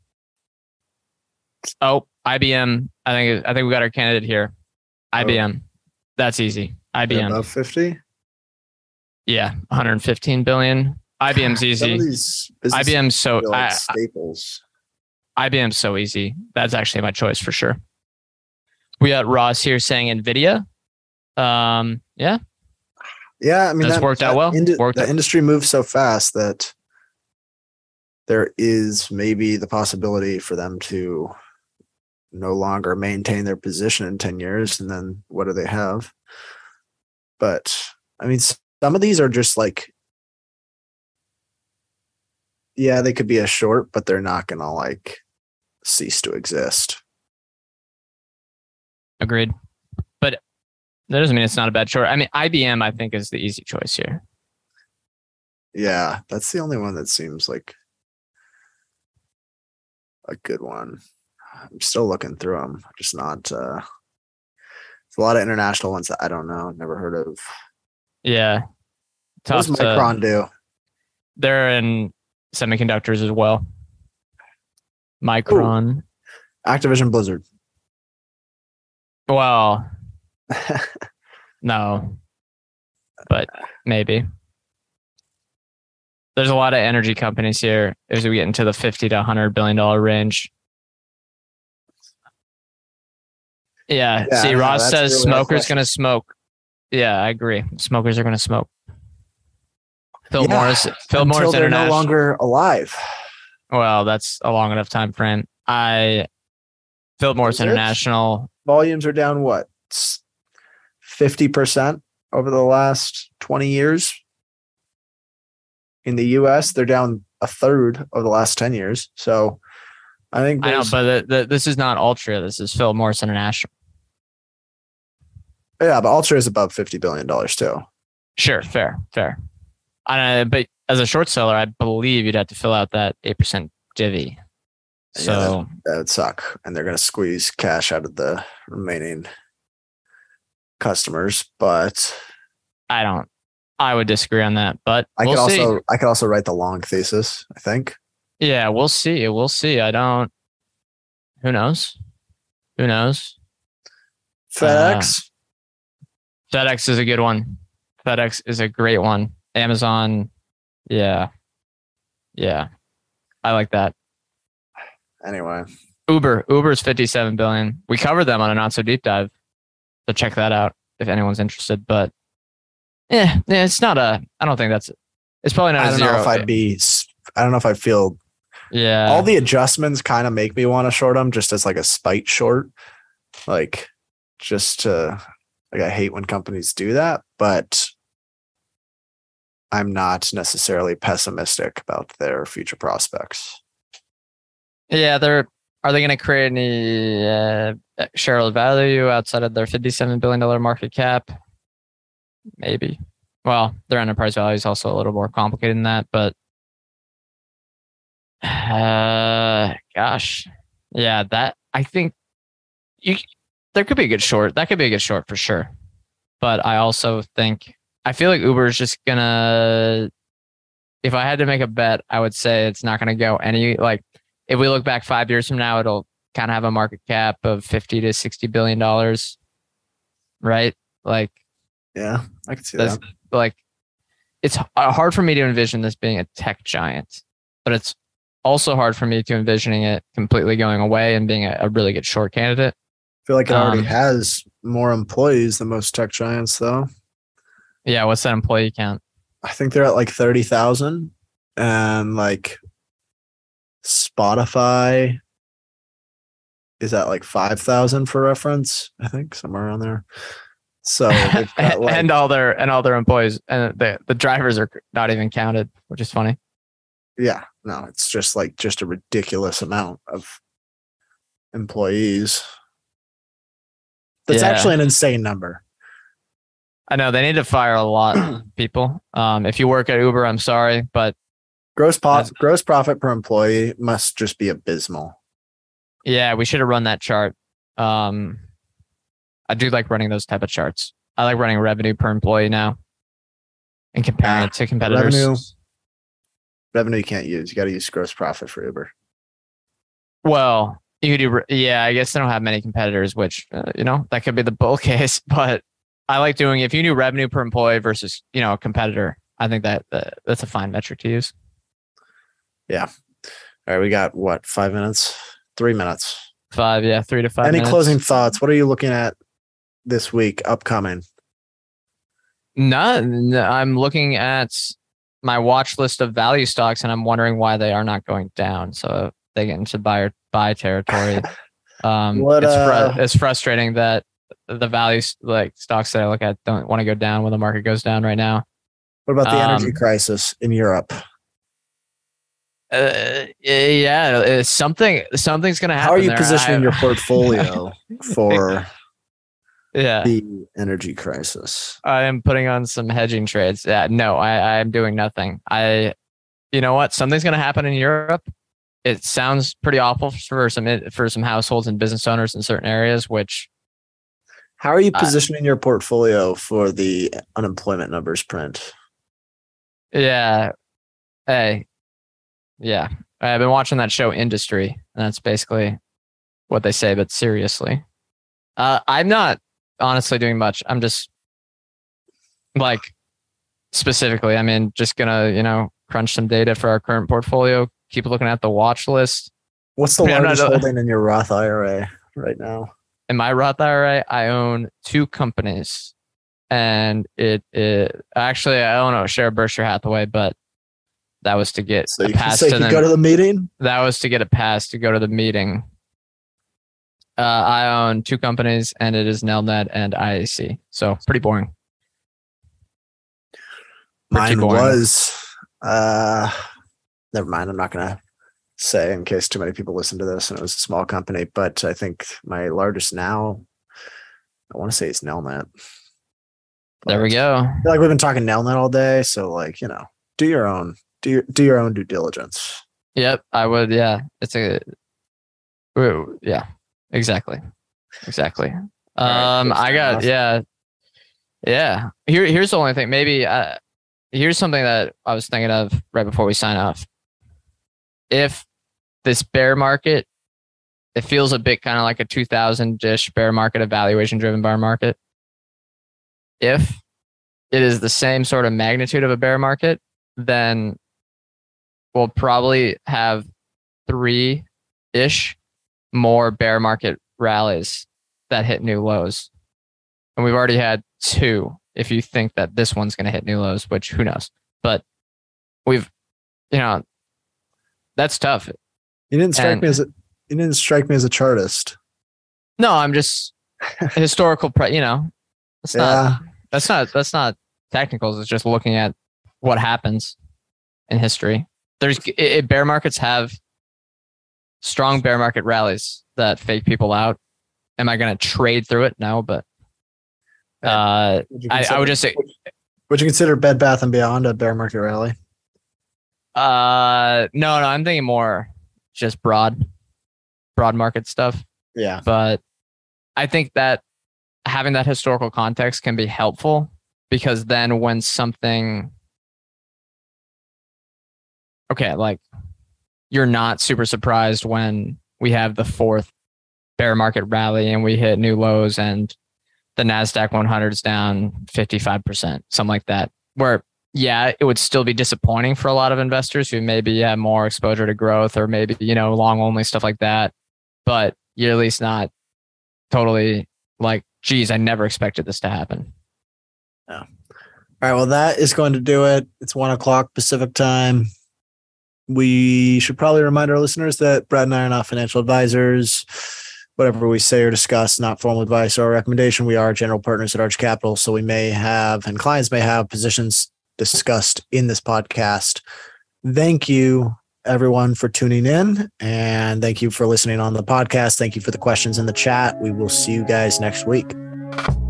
Oh, I B M. I think I think we got our candidate here. I B M. Oh. That's easy. I B M. Above fifty? Yeah, one hundred fifteen billion. I B M's easy. I B M's so like I, staples. I B M's so easy. That's actually my choice for sure. We got Ross here saying Nvidia. Um, yeah. Yeah, I mean that's that, worked that out well. Indi- worked the out. industry moves so fast that there is maybe the possibility for them to no longer maintain their position in ten years, and then what do they have? But I mean, some of these are just like, yeah, they could be a short, but they're not gonna like cease to exist. Agreed. But that doesn't mean it's not a bad short. I mean, I B M, I think, is the easy choice here. Yeah, that's the only one that seems like a good one. I'm still looking through them. Just not. Uh, it's a lot of international ones that I don't know. Never heard of. Yeah. What does Micron do? They're in semiconductors as well. Micron. Ooh. Activision Blizzard. Well, no, but maybe. There's a lot of energy companies here as we get into the fifty to one hundred billion dollars range. Yeah. yeah See, no, Ross says really smokers going to smoke. Yeah, I agree. Smokers are going to smoke. Phil Yeah, Morris. Phil until Morris they're no International. longer alive. Well, that's a long enough time frame. I Philip Morris Is it? International. Volumes are down what? fifty percent over the last twenty years. In the U S, they're down a third over the last ten years. So I think I know, there's- but the, the, this is not Ultra. This is Philip Morris International. yeah, but Ultra is above fifty billion dollars too. Sure, fair, fair. I, but as a short seller, I believe you'd have to fill out that eight percent divvy. So Yeah, that, that would suck. And they're going to squeeze cash out of the remaining customers. But I don't. I would disagree on that, but I we'll could see. also I could also write the long thesis, I think. Yeah, we'll see. We'll see. I don't. Who knows? Who knows? FedEx. FedEx is a good one. FedEx is a great one. Amazon, yeah, yeah, I like that. Anyway, Uber, Uber is fifty-seven billion. We covered them on a not so deep dive, so check that out if anyone's interested. But yeah, yeah, it's not a. I don't think that's. It's probably not I a don't zero. know if I'd be. I don't know if I feel. Yeah, All the adjustments kind of make me want to short them, just as like a spite short, like just to like I hate when companies do that, but I'm not necessarily pessimistic about their future prospects. yeah. They're. Are they going to create any uh, shareholder value outside of their fifty-seven billion dollar market cap? Maybe. Well, their enterprise value is also a little more complicated than that, but uh, gosh, yeah, that I think you there could be a good short. That could be a good short for sure. But I also think I feel like Uber is just gonna. If I had to make a bet, I would say it's not gonna go any like. If we look back five years from now, it'll kind of have a market cap of fifty to sixty billion dollars, right? Like, Yeah, I can see that's that. like, it's h- hard for me to envision this being a tech giant, but it's also hard for me to envisioning it completely going away and being a, a really good short candidate. I feel like it already Um, has more employees than most tech giants, though. Yeah, what's that employee count? I think they're at like thirty thousand, and like Spotify is at like five thousand for reference. I think somewhere around there. So they've got like, and all their and all their employees and the the drivers are not even counted, which is funny. yeah, no, it's just like just a ridiculous amount of employees. That's Yeah. actually an insane number. I know they need to fire a lot of people. Um, if you work at Uber, I'm sorry, but Gross po- That's- gross profit per employee must just be abysmal. yeah, we should have run that chart. Um, I do like running those type of charts. I like running revenue per employee now and comparing Ah, it to competitors. revenue. Revenue you can't use. You got to use gross profit for Uber. Well, you could do, re- yeah, I guess they don't have many competitors, which, uh, you know, that could be the bull case, but I like doing, if you do revenue per employee versus, you know, a competitor, I think that uh, that's a fine metric to use. All right, we got what, five minutes? Three minutes. Five, yeah, three to five Any minutes. closing thoughts? What are you looking at this week upcoming? No, no, I'm looking at my watch list of value stocks and I'm wondering why they are not going down. So they get into buy or buy territory. Um, What, it's, fru- uh, it's frustrating that the values like stocks that I look at don't want to go down when the market goes down right now. What about the energy Um, crisis in Europe? Uh, yeah, it's something something's gonna happen. How are you there. positioning I- your portfolio for Yeah, the energy crisis? I am putting on some hedging trades. Yeah, no, I I am doing nothing. I, you know what? Something's gonna happen in Europe. It sounds pretty awful for some for some households and business owners in certain areas. Which How are you I- positioning your portfolio for the unemployment numbers print? yeah, hey, yeah, I've been watching that show Industry, and that's basically what they say. But seriously, uh, I'm not honestly doing much. I'm just like specifically, I mean, just gonna, you know, crunch some data for our current portfolio, keep looking at the watch list. What's the I mean, I'm not- largest holding in your Roth I R A right now? In my Roth I R A, I own two companies, and it, it actually I don't know share Berkshire Hathaway, but that was to get So a you can pass say to you them. go to the meeting. That was to get a pass to go to the meeting. Uh, I own two companies, and it is Nelnet and I A C. So pretty boring. Pretty Mine boring. was. Uh, never mind. I'm not gonna say in case too many people listen to this, and it was a small company. But I think my largest now, I want to say it's Nelnet. There we But go. I feel like we've been talking Nelnet all day, so like you know, do your own, do your do your own due diligence. Yep, I would. Yeah, it's a. Ooh, yeah, exactly, exactly. right, Um, first I time got off. yeah, yeah. Here, here's the only thing. Maybe uh, here's something that I was thinking of right before we sign off. If this bear market, it feels a bit kind of like a two thousand-ish bear market, a valuation-driven bear market. If it is the same sort of magnitude of a bear market, then we'll probably have three-ish more bear market rallies that hit new lows. And we've already had two, if you think that this one's going to hit new lows, which who knows. But we've, you know, that's tough. You didn't strike And- me as a you didn't strike me as a chartist. No, I'm just historical, pre- you know, it's Yeah. not, that's not, that's not technicals. It's just looking at what happens in history. There's it, it- bear markets have strong bear market rallies that fake people out. Am I going to trade through it? No, but uh, Would you I, I consider- would just say, Would you consider Bed Bath and Beyond a bear market rally? uh, no, no, I'm thinking more just broad, broad market stuff. Yeah. But I think that having that historical context can be helpful, because then when something, okay, like you're not super surprised when we have the fourth bear market rally and we hit new lows and the NASDAQ one hundred is down fifty-five percent, something like that, where yeah, it would still be disappointing for a lot of investors who maybe have more exposure to growth or maybe, you know, long only stuff like that. But you're at least not totally like, geez, I never expected this to happen. All right. Well, that is going to do it. It's one o'clock Pacific time. We should probably remind our listeners that Brad and I are not financial advisors. Whatever we say or discuss, not formal advice or recommendation. We are general partners at Arch Capital, so we may have, and clients may have, positions discussed in this podcast. Thank you, everyone, for tuning in, and thank you for listening on the podcast. Thank you for the questions in the chat. We will see you guys next week.